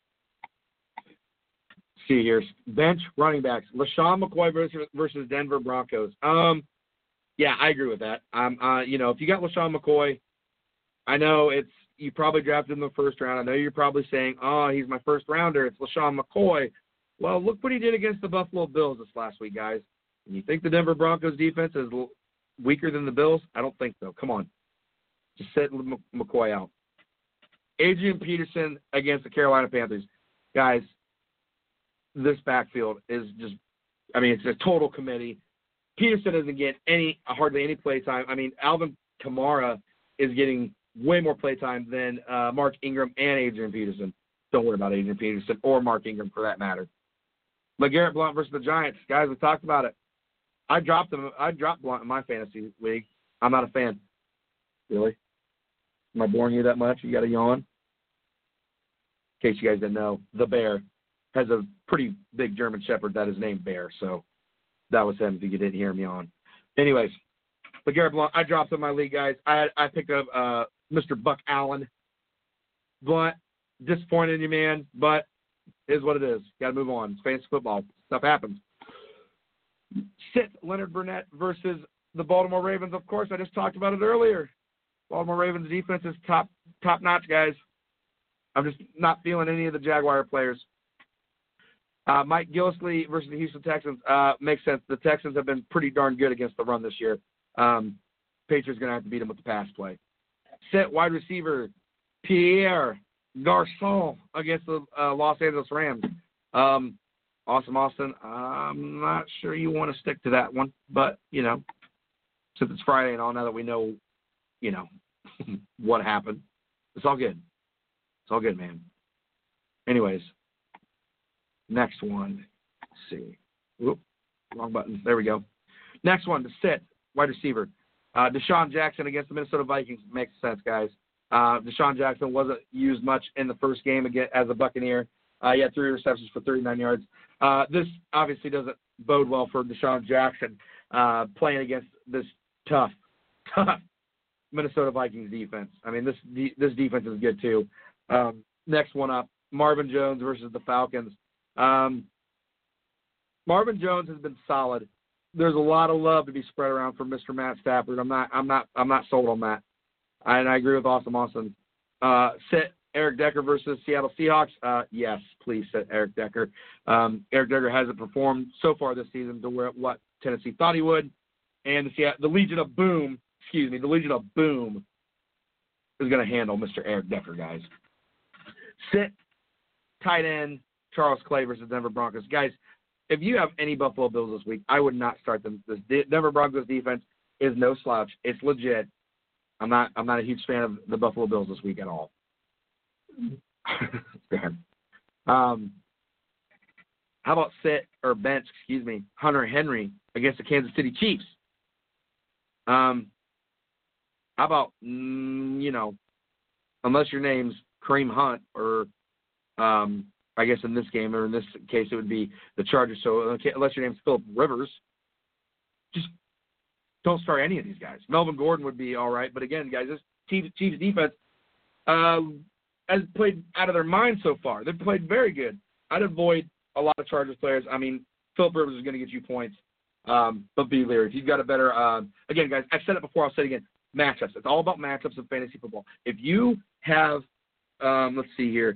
See here. Bench running backs. LaShawn McCoy versus Denver Broncos. Yeah, I agree with that. If you got LaShawn McCoy, I know you probably drafted him in the first round. I know you're probably saying, oh, he's my first rounder. It's LaShawn McCoy. Well, look what he did against the Buffalo Bills this last week, guys. And you think the Denver Broncos defense is weaker than the Bills? I don't think so. Come on. Just sit McCoy out. Adrian Peterson against the Carolina Panthers. Guys, this backfield is just, it's a total committee. Peterson doesn't get hardly any play time. Alvin Kamara is getting way more play time than Mark Ingram and Adrian Peterson. Don't worry about Adrian Peterson or Mark Ingram for that matter. LeGarrette Blount versus the Giants. Guys, we talked about it. I dropped Blount in my fantasy league. I'm not a fan. Really? Am I boring you that much? You got a yawn? In case you guys didn't know, the Bear has a pretty big German Shepherd that is named Bear, so that was him if you didn't hear him yawn. Anyways, LeGarrette Blount, I dropped in my league, guys. I picked up Mr. Buck Allen. Blount, disappointed in you, man, but it is what it is. Got to move on. It's fantasy football. Stuff happens. Sit Leonard Burnett versus the Baltimore Ravens. Of course, I just talked about it earlier. Baltimore Ravens defense is top notch, guys. I'm just not feeling any of the Jaguar players. Mike Gillislee versus the Houston Texans makes sense. The Texans have been pretty darn good against the run this year. Patriots going to have to beat them with the pass play. Sit wide receiver Pierre Garçon against the Los Angeles Rams. Awesome Austin. I'm not sure you want to stick to that one, but, since it's Friday and all, now that we know, what happened, it's all good. It's all good, man. Anyways, next one. Let's see. Whoop, wrong button. There we go. Next one, to sit, wide receiver. Deshaun Jackson against the Minnesota Vikings makes sense, guys. Deshaun Jackson wasn't used much in the first game again as a Buccaneer. He had 3 receptions for 39 yards. This obviously doesn't bode well for Deshaun Jackson playing against this tough Minnesota Vikings defense. This defense is good too. Next one up, Marvin Jones versus the Falcons. Marvin Jones has been solid. There's a lot of love to be spread around for Mr. Matt Stafford. I'm not sold on that. And I agree with Awesome Austin. Sit Eric Decker versus Seattle Seahawks. Yes, please sit Eric Decker. Eric Decker hasn't performed so far this season to what Tennessee thought he would. And the Legion of Boom is going to handle Mr. Eric Decker, guys. Sit tight end Charles Clay versus Denver Broncos. Guys, if you have any Buffalo Bills this week, I would not start them. This Denver Broncos defense is no slouch. It's legit. I'm not a huge fan of the Buffalo Bills this week at all. How about sit or bench, Hunter Henry against the Kansas City Chiefs? How about, unless your name's Kareem Hunt or I guess in this game or in this case it would be the Chargers. So unless your name's Phillip Rivers, just don't start any of these guys. Melvin Gordon would be all right, but again, guys, this Chiefs defense has played out of their mind so far. They've played very good. I'd avoid a lot of Chargers players. I mean, Philip Rivers is going to get you points, but be leery. If you've got a better again, guys, I've said it before, I'll say it again, matchups. It's all about matchups in fantasy football. If you have, let's see here,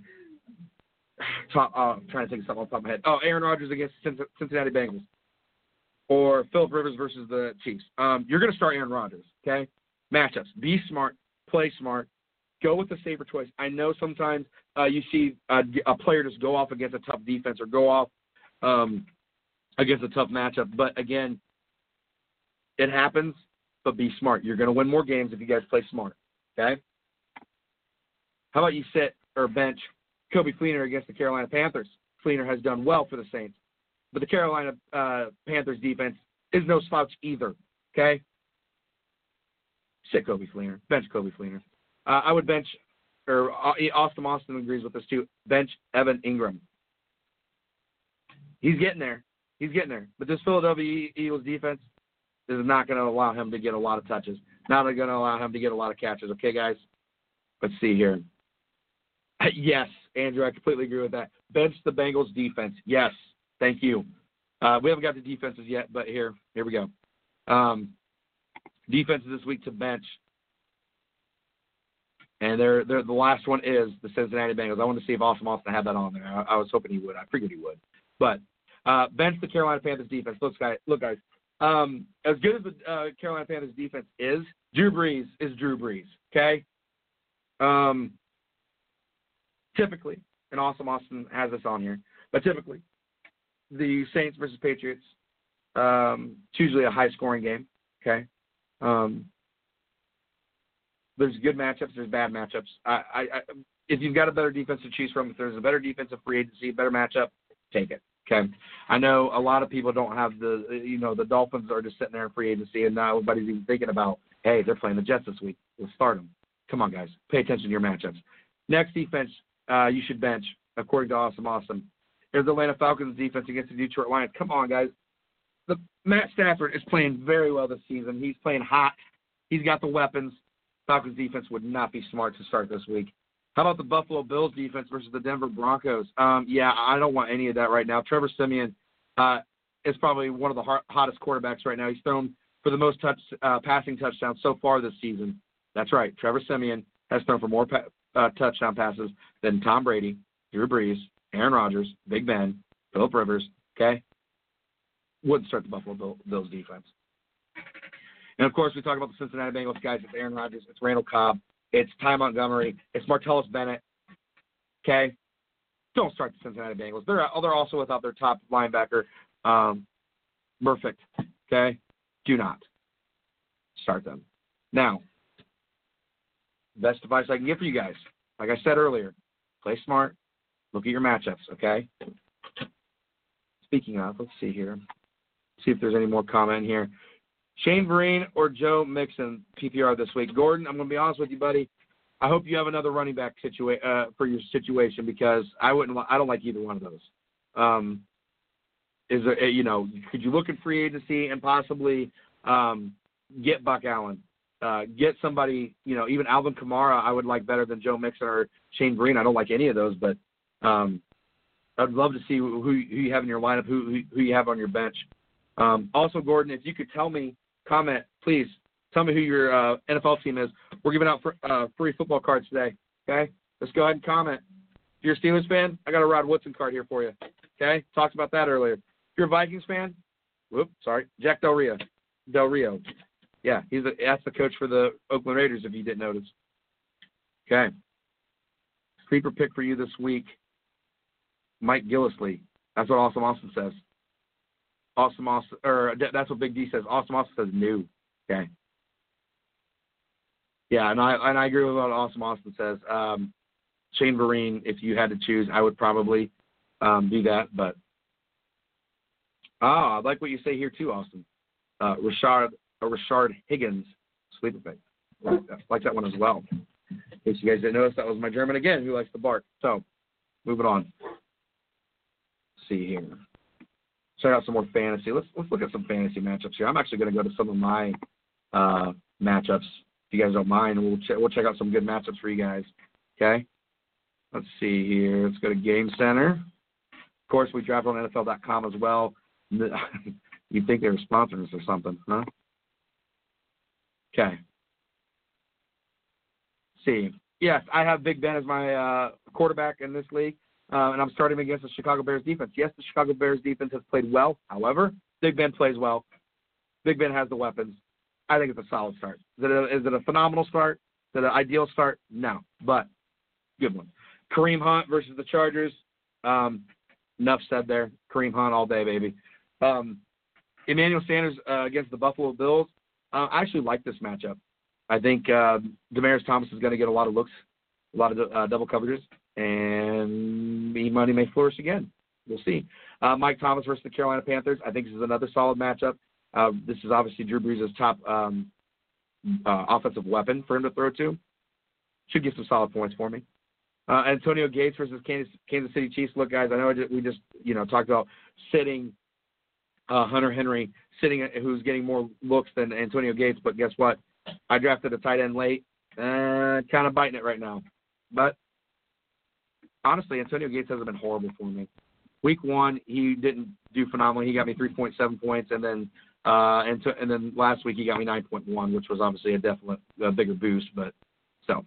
I'm trying to think of something off the top of my head. Aaron Rodgers against Cincinnati Bengals or Philip Rivers versus the Chiefs. You're going to start Aaron Rodgers, okay? Matchups. Be smart. Play smart. Go with the safer choice. I know sometimes you see a player just go off against a tough defense or go off against a tough matchup. But, again, it happens, but be smart. You're going to win more games if you guys play smart, okay? How about you sit or bench Coby Fleener against the Carolina Panthers? Fleener has done well for the Saints. But the Carolina Panthers defense is no slouch either, okay? Sit Coby Fleener. Bench Coby Fleener. I would bench, or Austin agrees with this too, bench Evan Ingram. He's getting there. But this Philadelphia Eagles defense is not going to allow him to get a lot of touches. Not going to allow him to get a lot of catches. Okay, guys? Let's see here. Yes, Andrew, I completely agree with that. Bench the Bengals defense. Yes, thank you. We haven't got the defenses yet, but here we go. Defenses this week to bench. And they're the last one is the Cincinnati Bengals. I wanted to see if Austin had that on there. I was hoping he would. I figured he would. But bench the Carolina Panthers defense. Look, guys. As good as the Carolina Panthers defense is, Drew Brees is Drew Brees. Okay. Typically, and Austin has this on here, but typically, the Saints versus Patriots, it's usually a high-scoring game. Okay. There's good matchups. There's bad matchups. If you've got a better defense to choose from, if there's a better defensive free agency, better matchup, take it. Okay. I know a lot of people don't have the Dolphins are just sitting there in free agency, and now everybody's even thinking about, hey, they're playing the Jets this week. We'll start them. Come on, guys. Pay attention to your matchups. Next defense you should bench, according to Awesome. Here's the Atlanta Falcons defense against the Detroit Lions. Come on, guys. Matt Stafford is playing very well this season. He's playing hot. He's got the weapons. Falcons defense would not be smart to start this week. How about the Buffalo Bills defense versus the Denver Broncos? I don't want any of that right now. Trevor Siemian is probably one of the hottest quarterbacks right now. He's thrown for the most passing touchdowns so far this season. That's right. Trevor Siemian has thrown for more touchdown passes than Tom Brady, Drew Brees, Aaron Rodgers, Big Ben, Philip Rivers. Okay? Wouldn't start the Buffalo Bills defense. And, of course, we talk about the Cincinnati Bengals guys. It's Aaron Rodgers. It's Randall Cobb. It's Ty Montgomery. It's Martellus Bennett. Okay? Don't start the Cincinnati Bengals. They're also without their top linebacker, Perfect. Okay? Do not start them. Now, best advice I can give for you guys, like I said earlier, play smart. Look at your matchups, okay? Speaking of, let's see here. See if there's any more comment here. Shane Vereen or Joe Mixon, PPR this week. Gordon, I'm going to be honest with you, buddy. I hope you have another running back for your situation because I don't like either one of those. Is there, could you look at free agency and possibly get Buck Allen, get somebody, even Alvin Kamara I would like better than Joe Mixon or Shane Vereen. I don't like any of those, but I'd love to see who you have in your lineup, who you have on your bench. Also, Gordon, if you could comment, please, tell me who your NFL team is. We're giving out free football cards today, okay? Let's go ahead and comment. If you're a Steelers fan, I got a Rod Woodson card here for you, okay? Talked about that earlier. If you're a Vikings fan, Jack Del Rio. Yeah, that's the coach for the Oakland Raiders, if you didn't notice. Okay. Sleeper pick for you this week, Mike Gillislee. That's what Awesome Austin says. That's what Big D says. Awesome Austin says new. Okay. Yeah, and I agree with what Awesome Austin says. Shane Vereen, if you had to choose, I would probably do that. But I like what you say here too, Austin. Rashard Higgins, sleeper pick. Like that one as well. In case you guys didn't notice, that was my German again who likes to bark. So, moving on. Let's see here. Check out some more fantasy. Let's look at some fantasy matchups here. I'm actually going to go to some of my matchups. If you guys don't mind, we'll check out some good matchups for you guys. Okay? Let's see here. Let's go to Game Center. Of course, we draft on NFL.com as well. You'd think they were sponsors or something, huh? Okay. Let's see. Yes, I have Big Ben as my quarterback in this league, and I'm starting him against the Chicago Bears defense. Yes, the Chicago Bears defense has played well. However, Big Ben plays well. Big Ben has the weapons. I think it's a solid start. Is it a phenomenal start? Is it an ideal start? No, but good one. Kareem Hunt versus the Chargers. Enough said there. Kareem Hunt all day, baby. Emmanuel Sanders against the Buffalo Bills. I actually like this matchup. I think Demaryius Thomas is going to get a lot of looks, a lot of double coverages, and E-Money may flourish again. We'll see. Mike Thomas versus the Carolina Panthers. I think this is another solid matchup. This is obviously Drew Brees' top offensive weapon for him to throw to. Should get some solid points for me. Antonio Gates versus Kansas City Chiefs. Look, guys, I know we just talked about sitting Hunter Henry, who's getting more looks than Antonio Gates, but guess what? I drafted a tight end late, kind of biting it right now. But honestly, Antonio Gates hasn't been horrible for me. Week 1, he didn't do phenomenally. He got me 3.7 points, and then last week he got me 9.1, which was obviously a bigger boost. But so,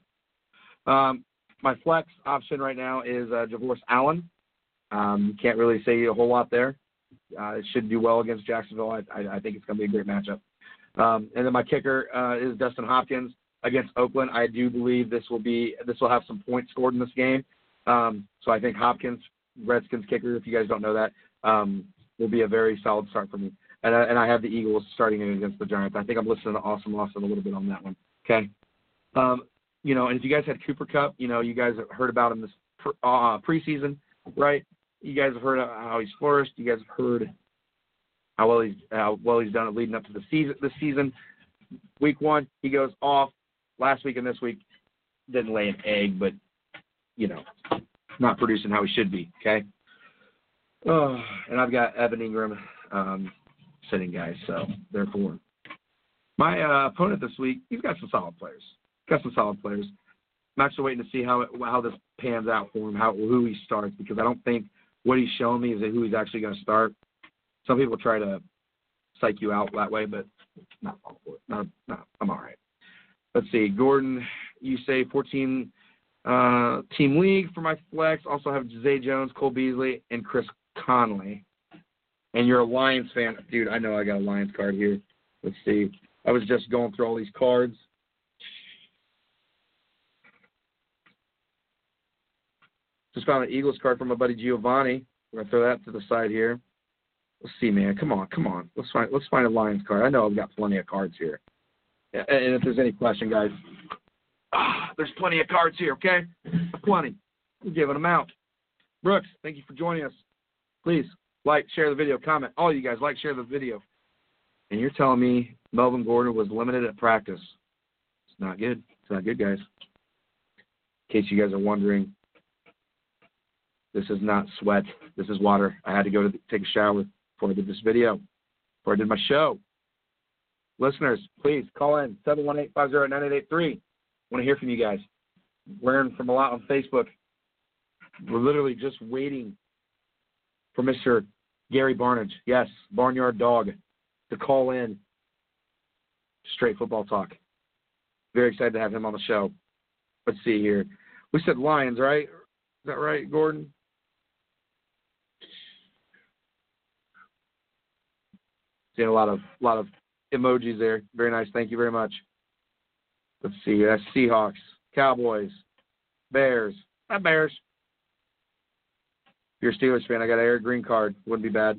my flex option right now is Javorius Allen. You can't really say a whole lot there. It should do well against Jacksonville. I think it's going to be a great matchup. And then my kicker is Dustin Hopkins against Oakland. I do believe this will have some points scored in this game. So I think Hopkins, Redskins kicker, if you guys don't know that, will be a very solid start for me. And I have the Eagles starting against the Giants. I think I'm listening to Awesome Lawson a little bit on that one. Okay. And if you guys had Cooper Kupp, you guys have heard about him this preseason, right? You guys have heard how he's flourished. You guys have heard how well he's done it leading up to this season. Week 1, he goes off. Last week and this week, didn't lay an egg, but not producing how he should be. Okay. And I've got Evan Ingram sitting, guys. So therefore, my opponent this week, he's got some solid players. I'm actually waiting to see how this pans out for him, who he starts, because I don't think what he's showing me is who he's actually going to start. Some people try to psych you out that way, but not all for it. No, I'm all right. Let's see. Gordon, you say 14 team league for my flex. Also have Zay Jones, Cole Beasley, and Chris Conley. And you're a Lions fan. Dude, I know I got a Lions card here. Let's see. I was just going through all these cards. Just found an Eagles card from my buddy Giovanni. We're going to throw that to the side here. Let's see, man. Come on. Let's find a Lions card. I know I've got plenty of cards here. And if there's any question, guys, there's plenty of cards here, okay? Plenty. We're giving them out. Brooks, thank you for joining us. Please like, share the video, comment. All you guys, like, share the video. And you're telling me Melvin Gordon was limited at practice. It's not good. It's not good, guys. In case you guys are wondering, this is not sweat. This is water. I had to go to take a shower before I did this video, before I did my show. Listeners, please call in 718-508-9883. I want to hear from you guys. Learn from a lot on Facebook. We're literally just waiting for Mr. Gary Barnage, yes, Barnyard Dog, to call in. Straight football talk. Very excited to have him on the show. Let's see here. We said Lions, right? Is that right, Gordon? Seeing a lot of emojis there. Very nice. Thank you very much. Let's see. That's Seahawks, Cowboys, Bears. Not Bears. If you're a Steelers fan, I got an Eric Green card. Wouldn't be bad.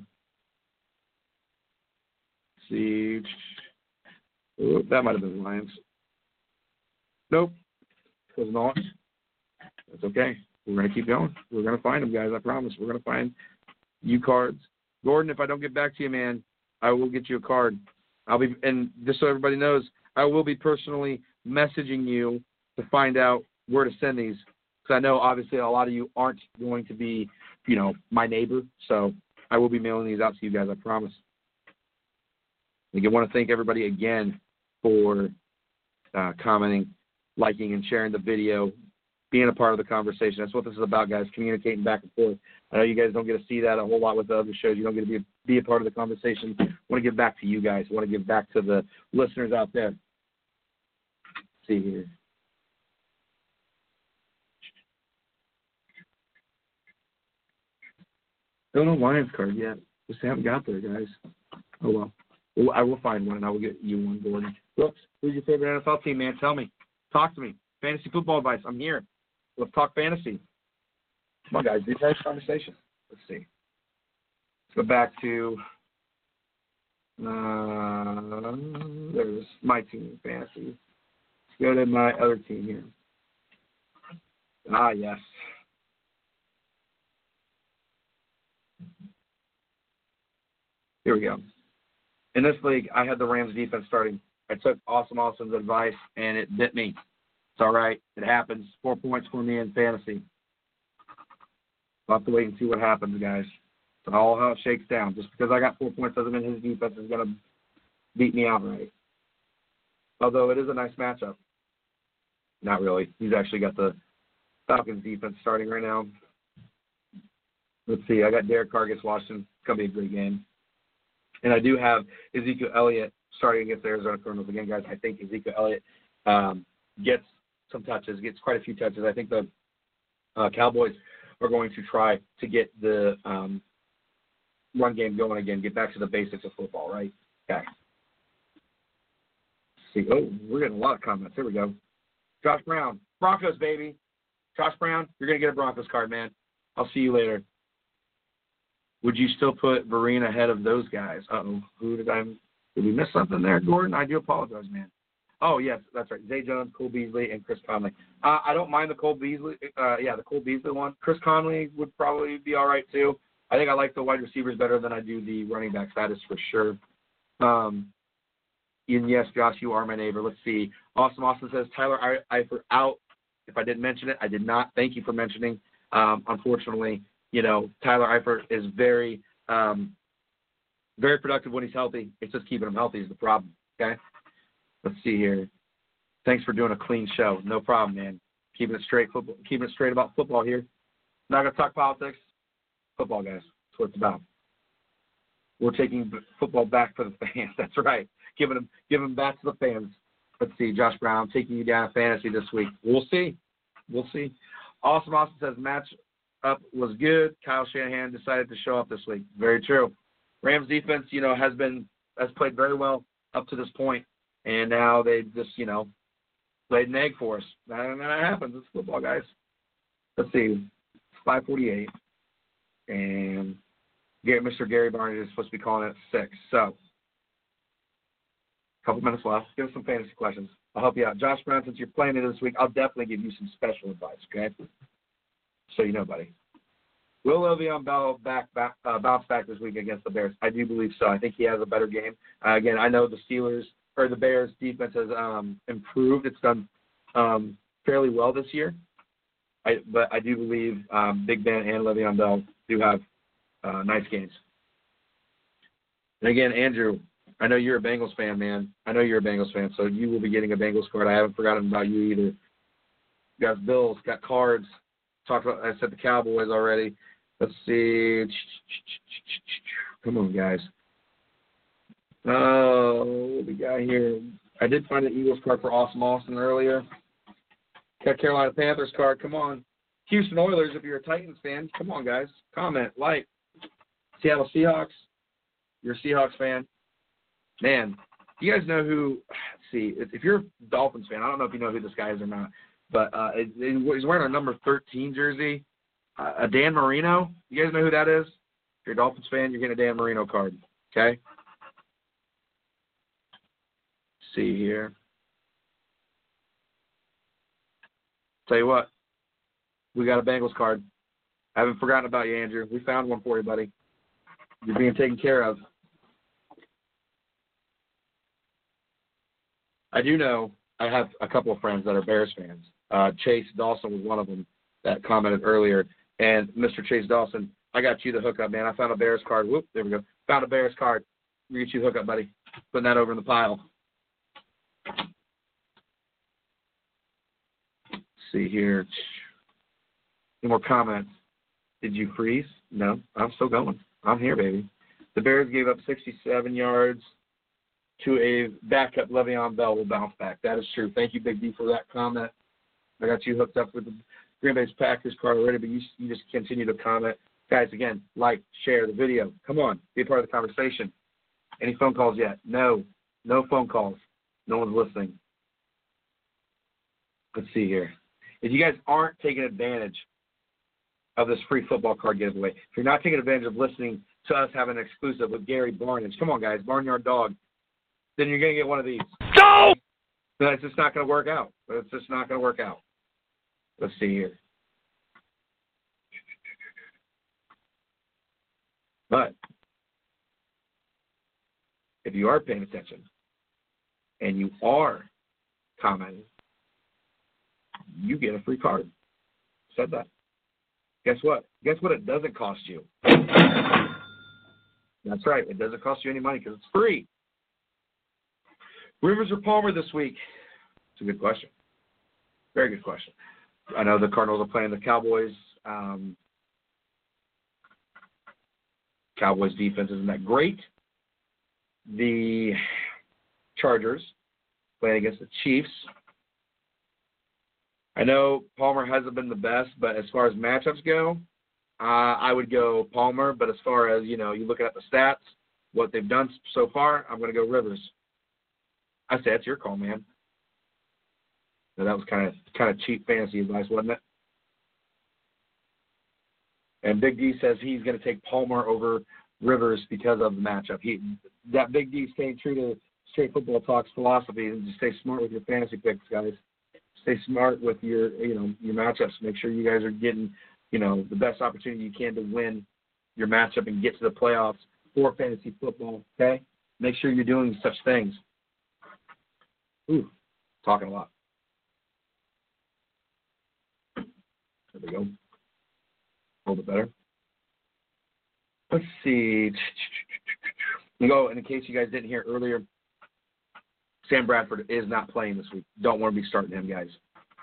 Let's see. Ooh, that might have been the Lions. Nope. It was not. That's okay. We're going to keep going. We're going to find them, guys. I promise. We're going to find you cards. Gordon, if I don't get back to you, man, I will get you a card. And just so everybody knows, I will be personally messaging you to find out where to send these. Because I know, obviously, a lot of you aren't going to be, my neighbor. So I will be mailing these out to you guys, I promise. I want to thank everybody again for commenting, liking, and sharing the video, being a part of the conversation. That's what this is about, guys, communicating back and forth. I know you guys don't get to see that a whole lot with the other shows. You don't get to be a part of the conversation. I want to give back to you guys. I want to give back to the listeners out there. Let's see here. Don't know Lions card yet. Just haven't got there, guys. Oh, well. I will find one, and I will get you one, Gordon. Brooks, who's your favorite NFL team, man? Tell me. Talk to me. Fantasy football advice. I'm here. Let's talk fantasy. Come on, guys. This is conversation. Let's see. Let's go back to there's my team, fantasy. Let's go to my other team here. Ah, yes. Here we go. In this league, I had the Rams defense starting. I took Awesome's advice, and it bit me. It's all right. It happens. 4 points for me in fantasy. We'll have to wait and see what happens, guys. It's all how it shakes down. Just because I got 4 points doesn't mean his defense is going to beat me outright. Although it is a nice matchup. Not really. He's actually got the Falcons defense starting right now. Let's see. I got Derek Carr against Washington. It's going to be a great game. And I do have Ezekiel Elliott starting against the Arizona Cardinals. Again, guys, I think Ezekiel Elliott gets some touches, gets quite a few touches. I think the Cowboys are going to try to get the run game going again, get back to the basics of football, right? Okay. Let's see. Oh, we're getting a lot of comments. Here we go. Josh Brown. Broncos, baby. Josh Brown, you're going to get a Broncos card, man. I'll see you later. Would you still put Vereen ahead of those guys? Uh-oh. Did we miss something there, Gordon? I do apologize, man. Oh, yes, that's right. Zay Jones, Cole Beasley, and Chris Conley. I don't mind the Cole Beasley. The Cole Beasley one. Chris Conley would probably be all right, too. I think I like the wide receivers better than I do the running backs. That is for sure. And yes, Josh, you are my neighbor. Let's see. Awesome Austin says, Tyler Eifert out. If I didn't mention it, I did not. Thank you for mentioning. Unfortunately, Tyler Eifert is very, very productive when he's healthy. It's just keeping him healthy is the problem, okay? Let's see here. Thanks for doing a clean show. No problem, man. Keeping it straight about football here. Not going to talk politics. Football, guys. That's what it's about. We're taking football back for the fans. That's right. Giving them back to the fans. Let's see. Josh Brown, I'm taking you down in fantasy this week. We'll see. Awesome Austin says match up was good. Kyle Shanahan decided to show up this week. Very true. Rams defense, has played very well up to this point, and now they just, laid an egg for us. That happens. It's football, guys. Let's see. 5:48, and Mr. Gary Barnes is supposed to be calling it at 6. So, a couple minutes left. Give us some fantasy questions. I'll help you out. Josh Brown, since you're playing it this week, I'll definitely give you some special advice, okay? So you know, buddy. Will Le'Veon Bell bounce back this week against the Bears? I do believe so. I think he has a better game. Again, I know the Bears defense has improved. It's done fairly well this year. But I do believe Big Ben and Le'Veon Bell do have nice games. And again, Andrew, I know you're a Bengals fan, man. So you will be getting a Bengals card. I haven't forgotten about you either. Got Bills, got cards. I said the Cowboys already. Let's see. Come on, guys. Oh, what we got here? I did find an Eagles card for Awesome Austin earlier. Got Carolina Panthers card. Come on. Houston Oilers, if you're a Titans fan, come on, guys. Comment, like. Seattle Seahawks. You're a Seahawks fan. Man, you guys know who – let's see. If you're a Dolphins fan, I don't know if you know who this guy is or not, but he's wearing a number 13 jersey. Dan Marino. You guys know who that is? If you're a Dolphins fan, you're getting a Dan Marino card. Okay? Let's see here. Tell you what. We got a Bengals card. I haven't forgotten about you, Andrew. We found one for you, buddy. You're being taken care of. I do know I have a couple of friends that are Bears fans. Chase Dawson was one of them that commented earlier. And Mr. Chase Dawson, I got you the hookup, man. I found a Bears card. Whoop, there we go. Found a Bears card. We get you the hookup, buddy. Putting that over in the pile. see here. Any more comments? Did you freeze? No, I'm still going. I'm here, baby. The Bears gave up 67 yards to a backup. Le'Veon Bell will bounce back. That is true. Thank you, Big D, for that comment. I got you hooked up with the Green Bay's Packers card already, but you just continue to comment. Guys, again, like, share the video. Come on, be a part of the conversation. Any phone calls yet? No. No phone calls. No one's listening. Let's see here. If you guys aren't taking advantage of this free football card giveaway, if you're not taking advantage of listening to us having an exclusive with Gary Barnage, come on, guys, Barnyard Dog, then you're going to get one of these. Go! But it's just not going to work out. It's just not going to work out. Let's see here. But if you are paying attention and you are commenting, you get a free card. Said that. Guess what? Guess what it doesn't cost you? That's right. It doesn't cost you any money because it's free. Rivers or Palmer this week? It's a good question. Very good question. I know the Cardinals are playing the Cowboys. Cowboys defense isn't that great. The Chargers playing against the Chiefs. I know Palmer hasn't been the best, but as far as matchups go, I would go Palmer. But as far as, you looking at the stats, what they've done so far, I'm going to go Rivers. I say that's your call, man. So that was kind of cheap fantasy advice, wasn't it? And Big D says he's going to take Palmer over Rivers because of the matchup. That Big D staying true to Straight Football Talk's philosophy and just stay smart with your fantasy picks, guys. Stay smart with your matchups. Make sure you guys are getting, the best opportunity you can to win your matchup and get to the playoffs for fantasy football, okay? Make sure you're doing such things. Ooh, talking a lot. There we go. A little bit better. Let's see. In case you guys didn't hear earlier, Sam Bradford is not playing this week. Don't want to be starting him, guys.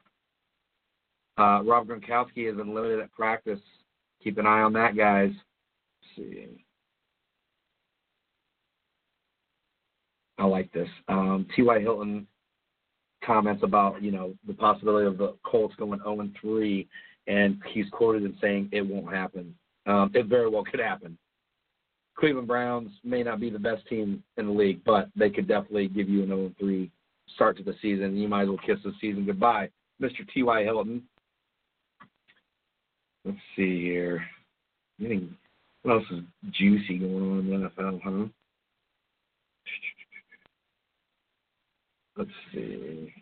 Rob Gronkowski is unlimited at practice. Keep an eye on that, guys. Let's see. I like this. T.Y. Hilton comments about, the possibility of the Colts going 0-3, and he's quoted in saying it won't happen. It very well could happen. Cleveland Browns may not be the best team in the league, but they could definitely give you an 0-3 start to the season. You might as well kiss the season goodbye, Mr. T.Y. Hilton. Let's see here. What else is juicy going on in the NFL, huh? Let's see.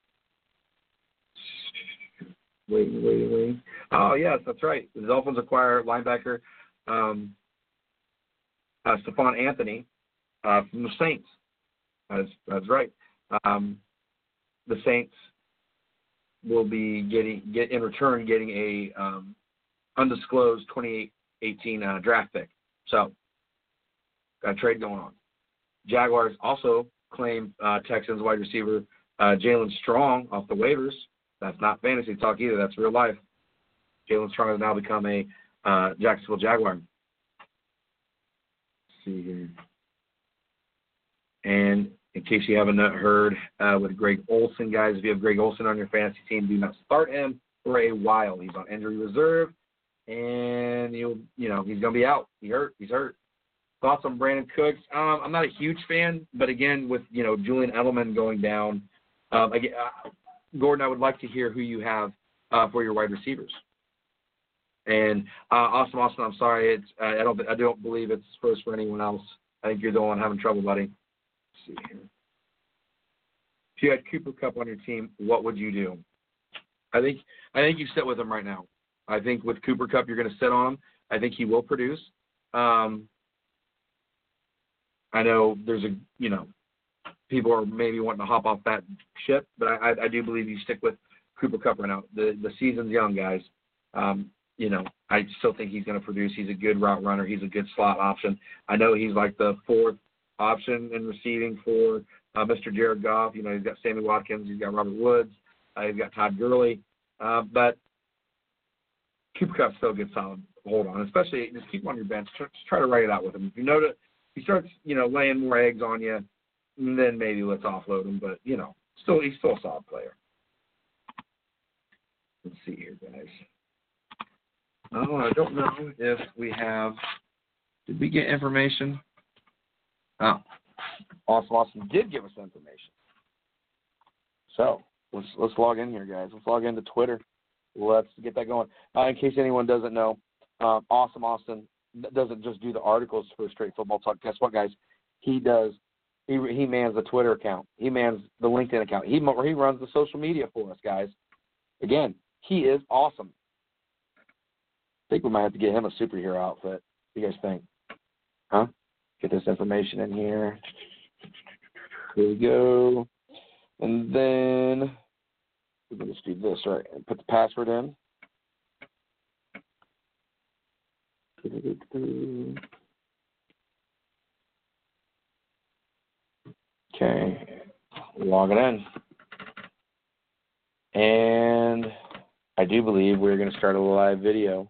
Wait. Oh, yes, that's right. The Dolphins acquire linebacker Stephon Anthony from the Saints. That's right. The Saints will be getting a undisclosed 2018 draft pick. So, got a trade going on. Jaguars also claim Texans wide receiver Jalen Strong off the waivers. That's not fantasy talk either. That's real life. Jalen Strong has now become a Jacksonville Jaguar. Let's see here. And in case you haven't heard, with Greg Olsen, guys, if you have Greg Olsen on your fantasy team, do not start him for a while. He's on injury reserve, and he's going to be out. He's hurt. Thoughts on Brandon Cooks? I'm not a huge fan, but again, with Julian Edelman going down, Gordon, I would like to hear who you have for your wide receivers. And Austin, I'm sorry, I don't believe it's first for anyone else. I think you're the one having trouble, buddy. Let's see here. If you had Cooper Kupp on your team, what would you do? I think you sit with him right now. I think with Cooper Kupp, you're going to sit on him. I think he will produce. I know there's people are maybe wanting to hop off that ship, but I do believe you stick with Cooper Kupp right now. The season's young, guys. I still think he's going to produce. He's a good route runner. He's a good slot option. I know he's like the fourth option in receiving for Mr. Jared Goff. He's got Sammy Watkins. He's got Robert Woods. He's got Todd Gurley. But Cooper Kupp still gets solid hold on, especially just keep him on your bench. Just try to write it out with him. If you notice he starts, laying more eggs on you, then maybe let's offload him. But he's still a solid player. Let's see here, guys. Oh, I don't know if we have. Did we get information? Oh, Austin did give us information. So let's log in here, guys. Let's log into Twitter. Let's get that going. In case anyone doesn't know, Awesome Austin doesn't just do the articles for Straight Football Talk. Guess what, guys? He does. He mans the Twitter account. He mans the LinkedIn account. He runs the social media for us, guys. Again, he is awesome. I think we might have to get him a superhero outfit. What do you guys think? Huh? Get this information in here. Here we go. And then we're going to just do this, right? And put the password in. Okay. Log it in. And I do believe we're going to start a live video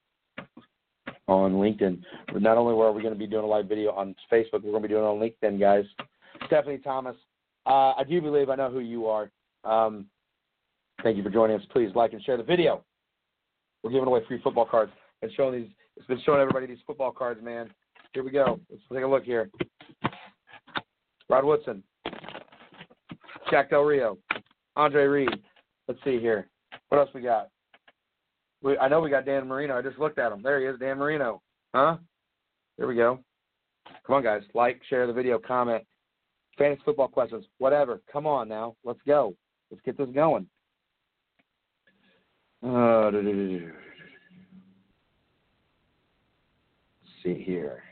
on LinkedIn. But not only are we going to be doing a live video on Facebook, we're going to be doing it on LinkedIn, guys. Stephanie Thomas, I do believe I know who you are. Thank you for joining us. Please like and share the video. We're giving away free football cards and showing these. It's been showing everybody these football cards, man. Here we go. Let's take a look here. Rod Woodson, Jack Del Rio, Andre Reed. Let's see here. What else we got? I know we got Dan Marino. I just looked at him. There he is, Dan Marino. Huh? There we go. Come on, guys. Like, share the video, comment. Fantasy football questions, whatever. Come on now. Let's go. Let's get this going. Let's see here.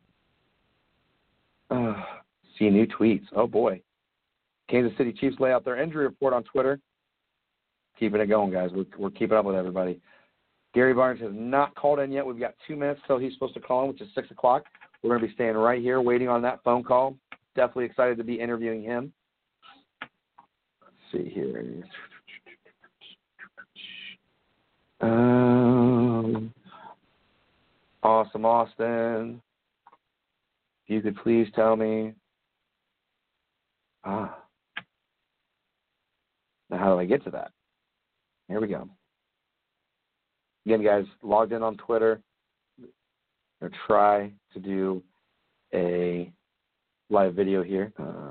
See new tweets. Oh, boy. Kansas City Chiefs lay out their injury report on Twitter. Keeping it going, guys. We're keeping up with everybody. Gary Barnes has not called in yet. We've got 2 minutes till he's supposed to call in, which is 6 o'clock. We're going to be staying right here waiting on that phone call. Definitely excited to be interviewing him. Let's see here. Awesome Austin. If you could please tell me. Now how do I get to that? Here we go. Again, guys, logged in on Twitter. I'm going to try to do a live video here.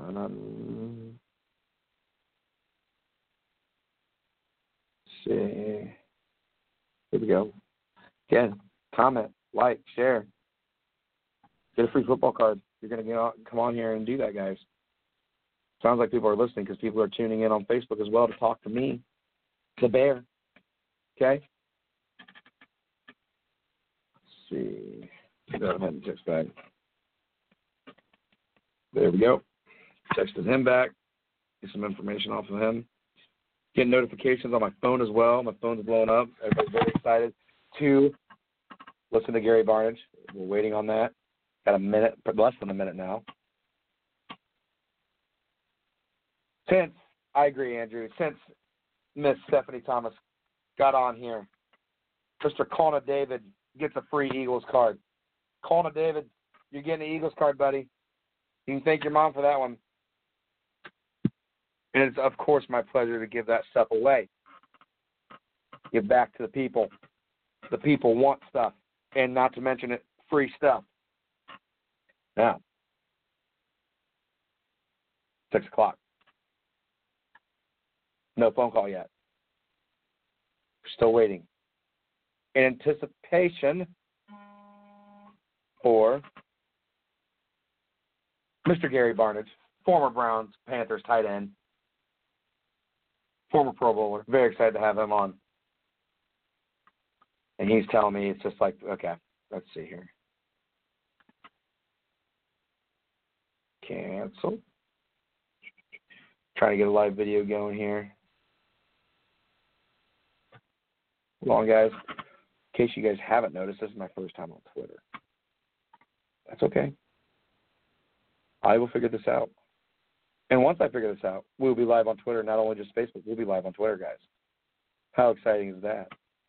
See. Here we go. Again, comment, like, share. Get a free football card. You're going to come on here and do that, guys. Sounds like people are listening because people are tuning in on Facebook as well to talk to me, the Bear. Okay? Let's see. Go ahead and text back. There we go. Texted him back. Get some information off of him. Getting notifications on my phone as well. My phone's blowing up. Everybody's very excited to listen to Gary Barnidge. We're waiting on that. Got a minute, less than a minute now. I agree, Andrew. Since Miss Stephanie Thomas got on here, Mr. Kona David gets a free Eagles card. Kona David, you're getting an Eagles card, buddy. You can thank your mom for that one. And it's, of course, my pleasure to give that stuff away. Give back to the people. The people want stuff. And not to mention it, free stuff. Now, 6 o'clock. No phone call yet. We're still waiting. In anticipation for Mr. Gary Barnidge, former Browns Panthers tight end, former Pro Bowler. Very excited to have him on. And he's telling me it's just like, okay, let's see here. Cancel. Trying to get a live video going here. Hold on, guys. In case you guys haven't noticed, this is my first time on Twitter. That's okay. I will figure this out. And once I figure this out, we'll be live on Twitter, not only just Facebook. We'll be live on Twitter, guys. How exciting is that?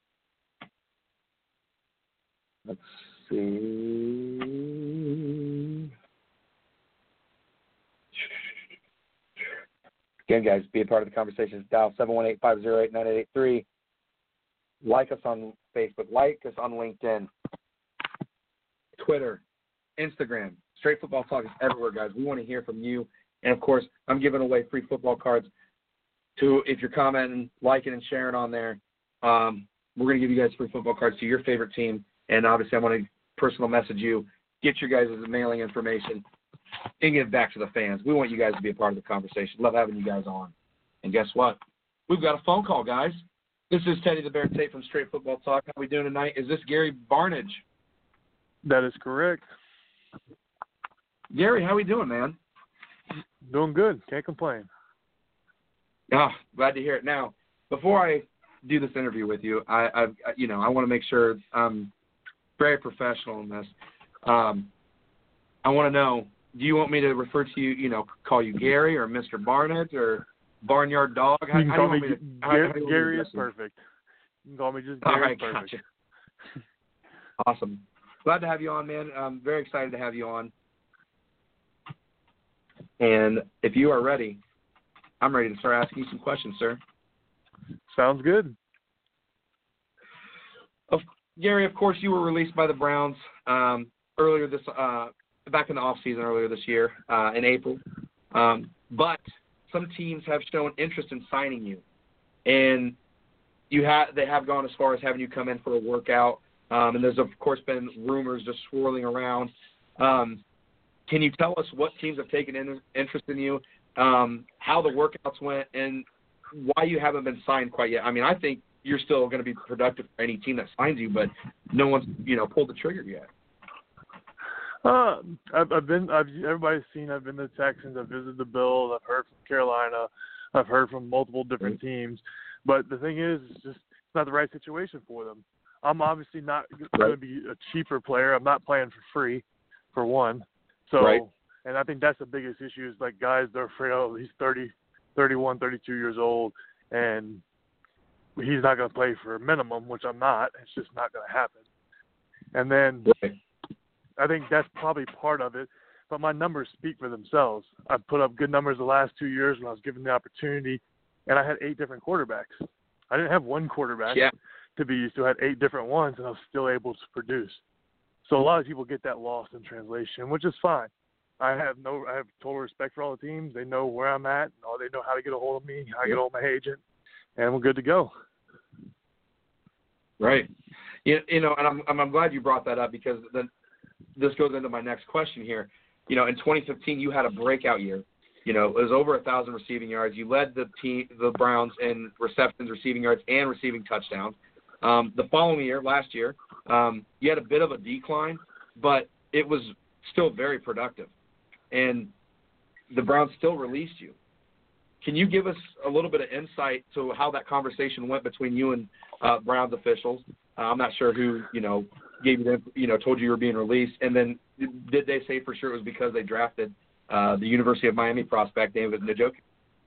Let's see. Again, guys, be a part of the conversation. Dial 718-508-9883. Like us on Facebook. Like us on LinkedIn. Twitter. Instagram. Straight Football Talk is everywhere, guys. We want to hear from you. And, of course, I'm giving away free football cards to, if you're commenting, liking, and sharing on there. We're going to give you guys free football cards to your favorite team. And, obviously, I want to personal message you, get your guys' mailing information, and give it back to the fans. We want you guys to be a part of the conversation. Love having you guys on. And guess what? We've got a phone call, guys. This is Teddy the Bear Tate from Straight Football Talk. How are we doing tonight? Is this Gary Barnidge? That is correct. Gary, how we doing, man? Doing good. Can't complain. Glad to hear it. Now, before I do this interview with you, I want to make sure I'm very professional in this. I want to know, do you want me to refer to you, call you Gary or Mr. Barnett or Barnyard Dog? You can call me Gary is perfect. You can call me just Gary. All right, perfect. gotcha. Awesome. Glad to have you on, man. I'm very excited to have you on. And if you are ready, I'm ready to start asking you some questions, sir. Sounds good. Gary, of course, you were released by the Browns earlier back in the offseason earlier this year in April. But some teams have shown interest in signing you, and they have gone as far as having you come in for a workout. And there's of course been rumors just swirling around. Can you tell us what teams have taken interest in you, how the workouts went, and why you haven't been signed quite yet? I mean, I think you're still going to be productive for any team that signs you, but no one's pulled the trigger yet. Everybody's seen. I've been to the Texans. I've visited the Bills. I've heard from Carolina. I've heard from multiple different teams. But the thing is, it's not the right situation for them. I'm obviously not going to be a cheaper player. I'm not playing for free, for one. So, and I think that's the biggest issue is like guys, they're afraid, he's 30, 31, 32 years old, and he's not going to play for a minimum, which I'm not. It's just not going to happen. And then I think that's probably part of it. But my numbers speak for themselves. I've put up good numbers the last 2 years when I was given the opportunity, and I had 8 different quarterbacks. I didn't have one quarterback to be used to. I had 8 different ones, and I was still able to produce. So a lot of people get that lost in translation, which is fine. I have total respect for all the teams. They know where I'm at. They know how to get a hold of me, how to get a hold of my agent, and we're good to go. Right. And I'm glad you brought that up because then this goes into my next question here. In 2015, you had a breakout year. It was over 1,000 receiving yards. You led the Browns in receptions, receiving yards, and receiving touchdowns. The following year, last year, you had a bit of a decline, but it was still very productive. And the Browns still released you. Can you give us a little bit of insight to how that conversation went between you and Browns officials? I'm not sure who, gave you told you were being released. And then did they say for sure it was because they drafted the University of Miami prospect, David Njoku?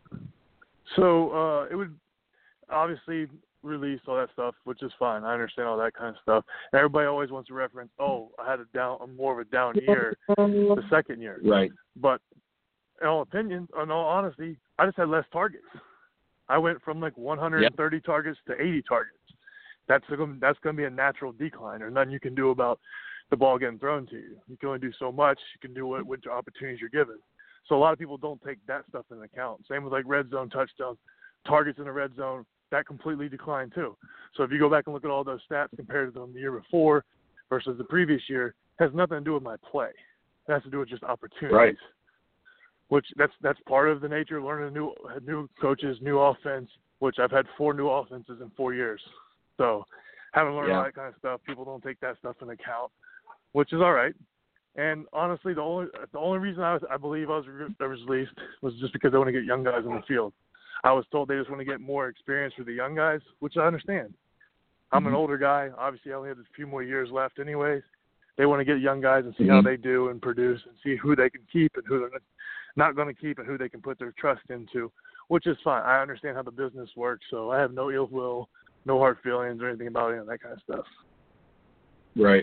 So it would obviously release all that stuff, which is fine. I understand all that kind of stuff. And everybody always wants to reference, I had more of a down year the second year. Right. But in all opinions, in all honesty, I just had less targets. I went from like 130 targets to 80 targets. That's going to be a natural decline. There's nothing you can do about the ball getting thrown to you. You can only do so much. You can do what opportunities you're given. So a lot of people don't take that stuff into account. Same with like red zone touchdowns, targets in the red zone. That completely declined too. So if you go back and look at all those stats compared to them the year before versus the previous year, it has nothing to do with my play. It has to do with just opportunities. Right. Which that's part of the nature of learning new coaches, new offense, which I've had 4 new offenses in 4 years. So having learned all that kind of stuff, people don't take that stuff into account, which is all right. And honestly, the only reason I believe I was released was just because they want to get young guys on the field. I was told they just want to get more experience for the young guys, which I understand. I'm an older guy. Obviously, I only have a few more years left anyways. They want to get young guys and see how they do and produce and see who they can keep and who they're not going to keep and who they can put their trust into, which is fine. I understand how the business works, so I have no ill will no hard feelings or anything about any of that kind of stuff. Right.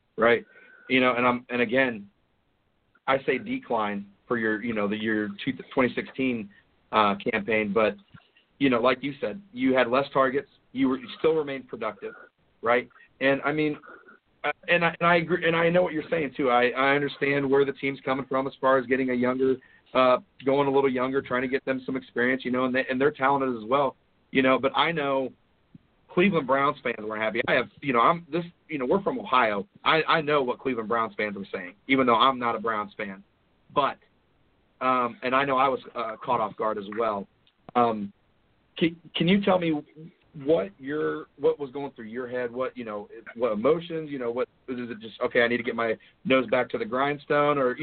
And again, I say decline for your 2016 campaign, but like you said, you had less targets, you still remained productive, right? And I mean, and I agree, and I know what you're saying too. I understand where the team's coming from as far as getting a younger, going a little younger, trying to get them some experience, and they're talented as well, But I know Cleveland Browns fans were happy. We're from Ohio. I know what Cleveland Browns fans were saying, even though I'm not a Browns fan. But, and I know I was caught off guard as well. Can you tell me what was going through your head? What emotions? What is it? Just okay, I need to get my nose back to the grindstone, or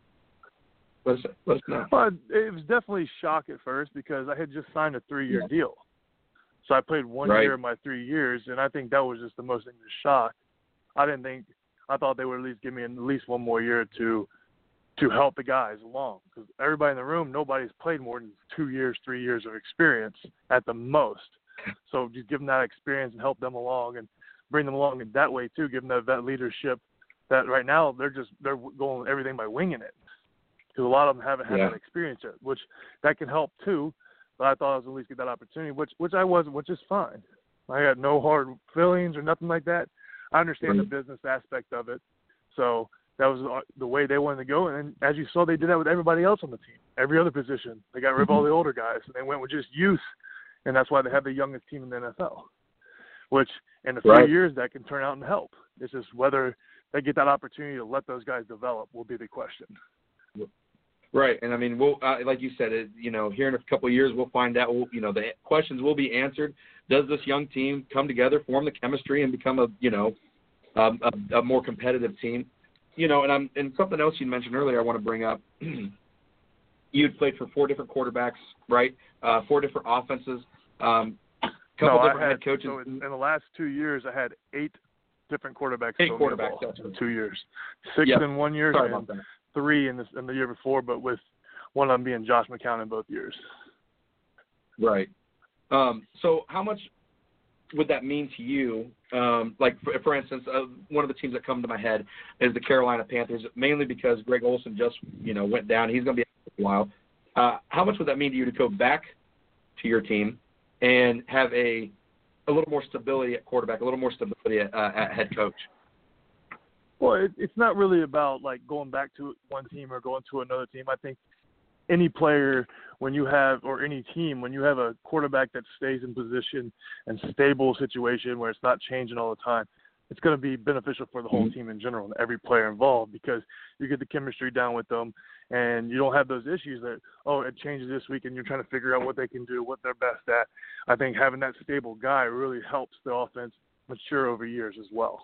let us know. Well, it was definitely shock at first because I had just signed a 3-year deal. So I played 1 year of my 3 years, and I think that was just the most shock. I thought they would at least give me at least 1 more year to help the guys along. Because everybody in the room, nobody's played more than 2 years, 3 years of experience at the most. So just give them that experience and help them along and bring them along in that way too, give them that vet leadership that right now they're going everything by winging it. Because a lot of them haven't had that experience yet, which that can help too. But I thought I was at least get that opportunity, which I wasn't, which is fine. I had no hard feelings or nothing like that. I understand the business aspect of it. So that was the way they wanted to go. And as you saw, they did that with everybody else on the team, every other position. They got rid of all the older guys, and they went with just youth. And that's why they have the youngest team in the NFL, which in a few years that can turn out and help. It's just whether they get that opportunity to let those guys develop will be the question. Right, and I mean, we'll like you said, here in a couple of years, we'll find out. The questions will be answered. Does this young team come together, form the chemistry, and become a more competitive team? And something else you mentioned earlier, I want to bring up. You'd played for 4 different quarterbacks, right? 4 different offenses. Different head coaches. So in the last 2 years, I had 8 different quarterbacks. 8 quarterbacks in 2 years. 6 in 1 year. Sorry about that. 3 in the year before, but with one of them being Josh McCown in both years. Right. So how much would that mean to you? Like, for instance, one of the teams that come to my head is the Carolina Panthers, mainly because Greg Olsen just, went down. He's going to be out for a while. How much would that mean to you to go back to your team and have a little more stability at quarterback, a little more stability at head coach? Well, it's not really about like going back to one team or going to another team. I think any player, or any team, when you have a quarterback that stays in position and stable situation where it's not changing all the time, it's going to be beneficial for the whole team in general and every player involved, because you get the chemistry down with them and you don't have those issues that, it changes this week and you're trying to figure out what they can do, what they're best at. I think having that stable guy really helps the offense mature over years as well.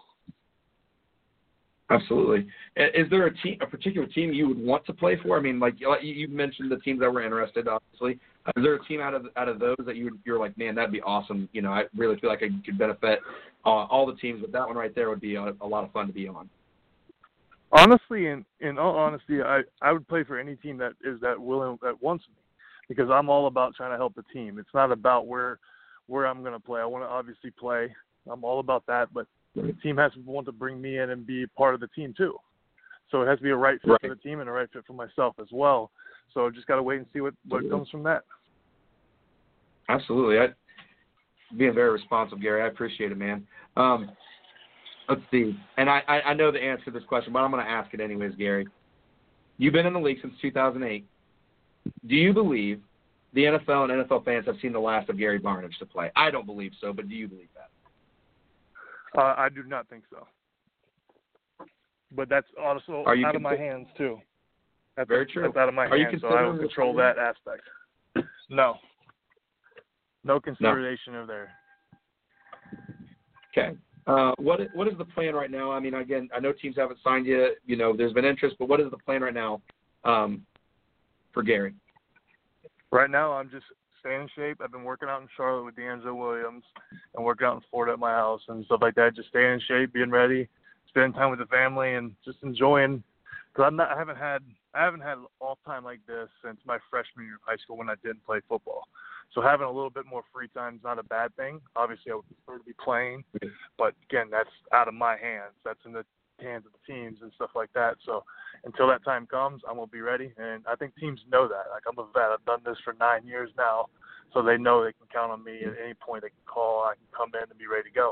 Absolutely. Is there a particular team you would want to play for? I mean, like you mentioned the teams that were interested, obviously. Is there a team out of those that you're like, man, that'd be awesome? I really feel like I could benefit all the teams, but that one right there would be a lot of fun to be on. Honestly, in all honesty, I would play for any team that wants me, because I'm all about trying to help the team. It's not about where I'm going to play. I want to obviously play. I'm all about that, but the team has to want to bring me in and be part of the team too. So it has to be a right fit for the team and a right fit for myself as well. So just got to wait and see what comes from that. Absolutely. Being very responsive, Gary. I appreciate it, man. Let's see. And I know the answer to this question, but I'm going to ask it anyways, Gary. You've been in the league since 2008. Do you believe the NFL and NFL fans have seen the last of Gary Barnidge to play? I don't believe so, but do you believe that? I do not think so. But that's also out of my hands, too. That's very true. That's out of my hands, so I don't control that aspect. No. No consideration of there. Okay. What is the plan right now? I mean, again, I know teams haven't signed yet. There's been interest, but what is the plan right now for Gary? Right now, I'm just staying in shape. I've been working out in Charlotte with D'Angelo Williams and working out in Florida at my house and stuff like that. Just staying in shape, being ready, spending time with the family, and just enjoying. Because I haven't had off time like this since my freshman year of high school when I didn't play football. So having a little bit more free time is not a bad thing. Obviously, I would prefer to be playing, but again, that's out of my hands. That's in the hands of the teams and stuff like that. So until that time comes, I'm going to be ready. And I think teams know that. Like, I'm a vet. I've done this for 9 years now, so they know they can count on me at any point. They can call. I can come in and be ready to go.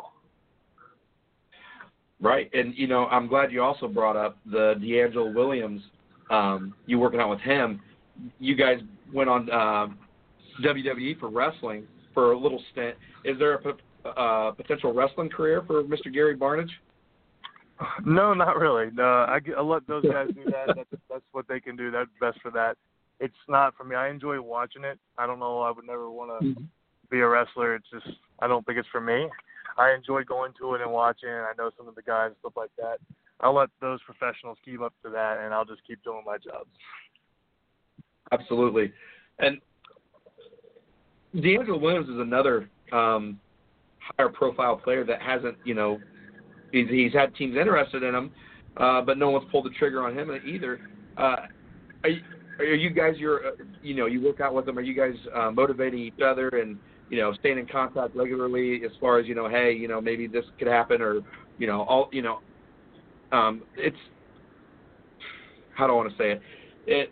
Right. And, you know, I'm glad you also brought up the DeAngelo Williams, you working out with him. You guys went on WWE for wrestling for a little stint. Is there a potential wrestling career for Mr. Gary Barnidge? No, not really. No, I let those guys do that. That's what they can do. That's best for that. It's not for me. I enjoy watching it. I don't know. I would never want to be a wrestler. It's just I don't think it's for me. I enjoy going to it and watching. I know some of the guys and stuff like that. I'll let those professionals keep up to that, and I'll just keep doing my job. Absolutely. And DeAngelo Williams is another higher profile player that hasn't, you know, he's had teams interested in him, but no one's pulled the trigger on him either. Are you guys, you work out with them, are you guys motivating each other and, you know, staying in contact regularly as far as, you know, hey, you know, maybe this could happen or, you know, it's, how do I want to say it?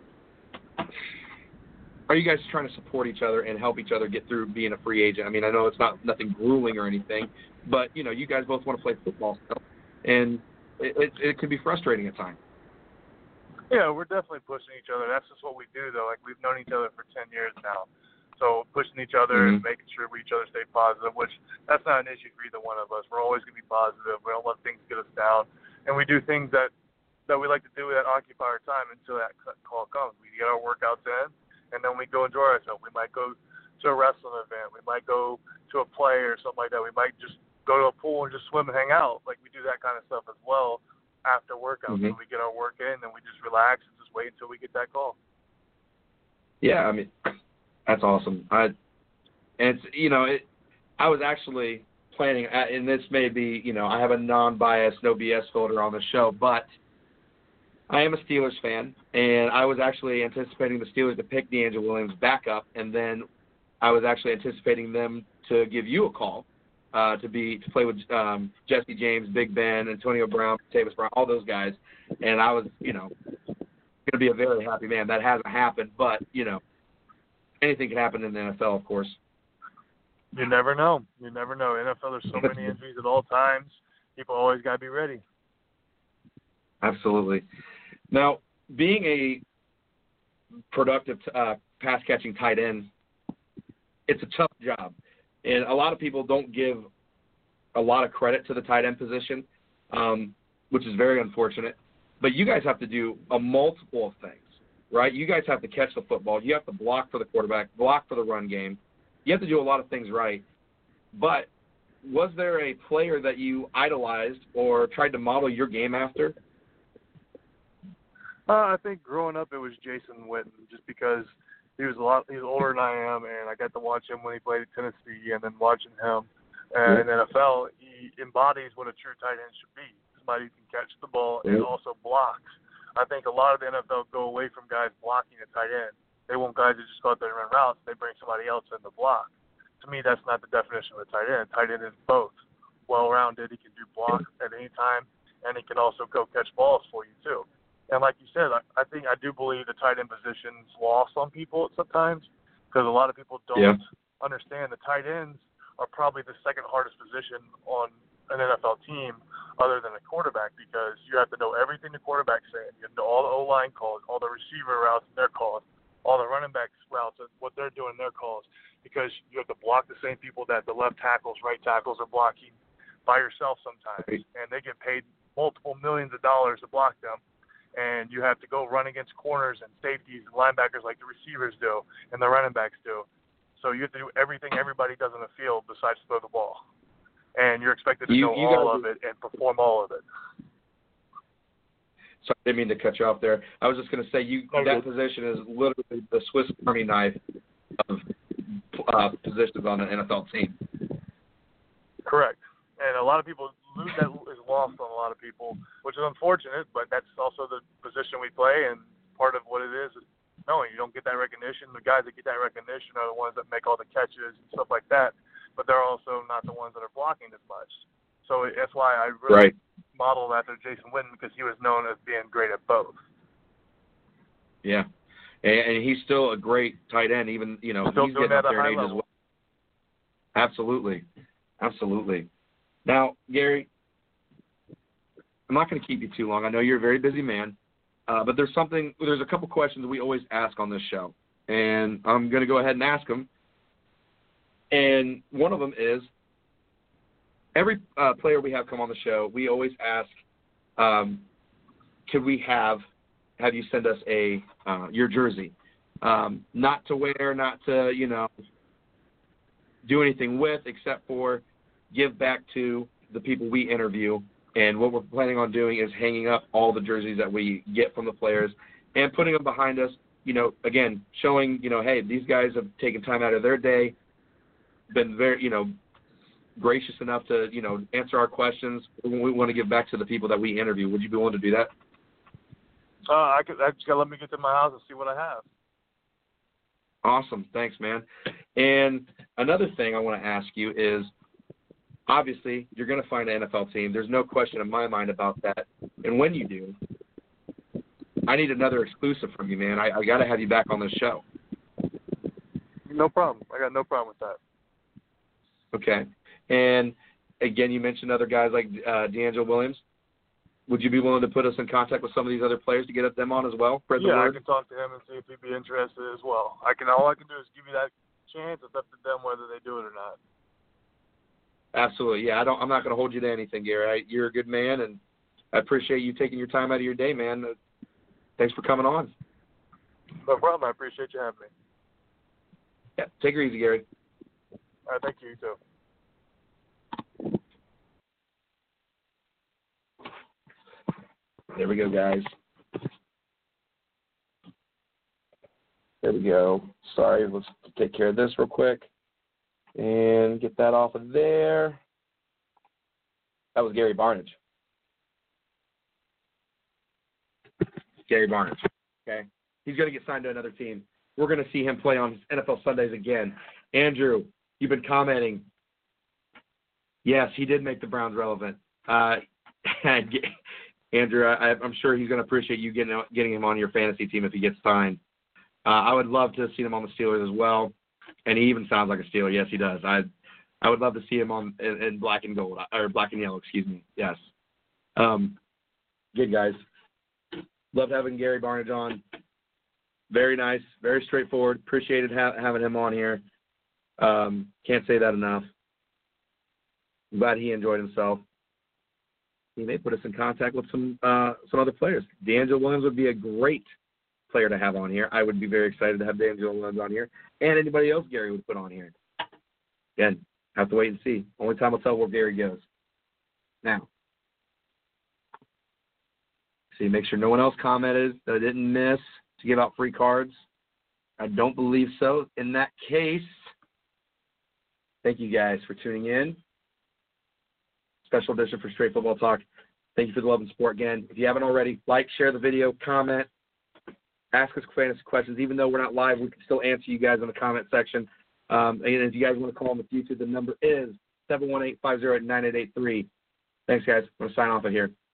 Are you guys trying to support each other and help each other get through being a free agent? I mean, I know it's nothing grueling or anything, but, you know, you guys both want to play football still, and it can be frustrating at times. Yeah, we're definitely pushing each other. That's just what we do, though. Like, we've known each other for 10 years now. So pushing each other and making sure we each other stay positive, which that's not an issue for either one of us. We're always going to be positive. We don't let things get us down. And we do things that we like to do that occupy our time until that call comes. We get our workouts in, and then we go enjoy ourselves. We might go to a wrestling event. We might go to a play or something like that. We might just go to a pool and just swim and hang out. Like, we do that kind of stuff as well after workouts. When we get our work in, then we just relax and just wait until we get that call. Yeah, I mean, that's awesome. I was actually planning, and this may be, you know, I have a non-biased, no BS filter on the show, but I am a Steelers fan, and I was actually anticipating the Steelers to pick DeAngelo Williams back up, and then I was actually anticipating them to give you a call to play with Jesse James, Big Ben, Antonio Brown, Tavis Brown, all those guys, and I was, you know, going to be a very happy man. That hasn't happened, but, you know, anything can happen in the NFL, of course. You never know. You never know. NFL, there's so many injuries at all times. People always got to be ready. Absolutely. Now, being a productive pass-catching tight end, it's a tough job. And a lot of people don't give a lot of credit to the tight end position, which is very unfortunate. But you guys have to do a multiple of things, right? You guys have to catch the football. You have to block for the quarterback, block for the run game. You have to do a lot of things right. But was there a player that you idolized or tried to model your game after? I think growing up it was Jason Witten, just because he's older than I am, and I got to watch him when he played at Tennessee, and then watching him in NFL, he embodies what a true tight end should be. Somebody who can catch the ball and also blocks. I think a lot of the NFL go away from guys blocking a tight end. They want guys who just go out there and run routes. They bring somebody else in to block. To me, that's not the definition of a tight end. Tight end is both. Well-rounded, he can do block at any time, and he can also go catch balls for you too. And like you said, I do believe the tight end position's lost on people sometimes, because a lot of people don't understand the tight ends are probably the second hardest position on an NFL team other than a quarterback, because you have to know everything the quarterback's saying. You have to know all the O-line calls, all the receiver routes and their calls, all the running backs routes and what they're doing in their calls, because you have to block the same people that the left tackles, right tackles are blocking by yourself sometimes, and they get paid multiple millions of dollars to block them. And you have to go run against corners and safeties and linebackers like the receivers do and the running backs do. So you have to do everything everybody does on the field besides throw the ball. And you're expected to know all of it and perform all of it. Sorry, I didn't mean to cut you off there. I was just going to say that position is literally the Swiss Army knife of positions on an NFL team. Correct. And a lot of people lose that is lost on a lot of people, which is unfortunate, but that's also the position we play, and part of what it is knowing. You don't get that recognition. The guys that get that recognition are the ones that make all the catches and stuff like that, but they're also not the ones that are blocking as much. So that's why I really modeled after Jason Witten, because he was known as being great at both. Yeah. And he's still a great tight end, even, you know, still he's getting up there in age as well. Absolutely. Now, Gary, I'm not going to keep you too long. I know you're a very busy man, but there's a couple questions we always ask on this show, and I'm going to go ahead and ask them. And one of them is, every player we have come on the show, we always ask, could we have you send us your jersey? Not to wear, not to, you know, do anything with, except for give back to the people we interview. And what we're planning on doing is hanging up all the jerseys that we get from the players and putting them behind us, you know, again, showing, you know, hey, these guys have taken time out of their day, been very, you know, gracious enough to, you know, answer our questions. We want to give back to the people that we interview. Would you be willing to do that? I just got to let me get to my house and see what I have. Awesome. Thanks, man. And another thing I want to ask you is, obviously, you're going to find an NFL team. There's no question in my mind about that. And when you do, I need another exclusive from you, man. I got to have you back on this show. No problem. I got no problem with that. Okay. And, again, you mentioned other guys like DeAngelo Williams. Would you be willing to put us in contact with some of these other players to get them on as well? Spread the word? I can talk to him and see if he'd be interested as well. All I can do is give you that chance. It's up to them whether they do it or not. Absolutely. Yeah, I'm not going to hold you to anything, Gary. You're a good man, and I appreciate you taking your time out of your day, man. Thanks for coming on. No problem. I appreciate you having me. Yeah, take it easy, Gary. All right, thank you. You too. There we go, guys. There we go. Sorry, let's take care of this real quick and get that off of there. That was Gary Barnidge. Gary Barnidge. Okay? He's going to get signed to another team. We're going to see him play on NFL Sundays again. Andrew, you've been commenting. Yes, he did make the Browns relevant. Andrew, I'm sure he's going to appreciate you getting him on your fantasy team if he gets signed. I would love to see him on the Steelers as well, and he even sounds like a Steeler. Yes, he does. I would love to see him in black and gold, or black and yellow. Excuse me. Yes. Good guys. Loved having Gary Barnidge on. Very nice, very straightforward. Appreciated having him on here. Can't say that enough. I'm glad he enjoyed himself. He may put us in contact with some other players. DeAngelo Williams would be a great player to have on here. I would be very excited to have DeAngelo Williams on here, and anybody else Gary would put on here. Again, have to wait and see. Only time will tell where Gary goes. Now, see, make sure no one else commented that I didn't miss to give out free cards. I don't believe so. In that case, thank you guys for tuning in. Special edition for Straight Football Talk. Thank you for the love and support again. If you haven't already, like, share the video, comment, ask us fantasy questions. Even though we're not live, we can still answer you guys in the comment section. And if you guys want to call in the future, the number is 718-508-9883. Thanks, guys. I'm going to sign off of here.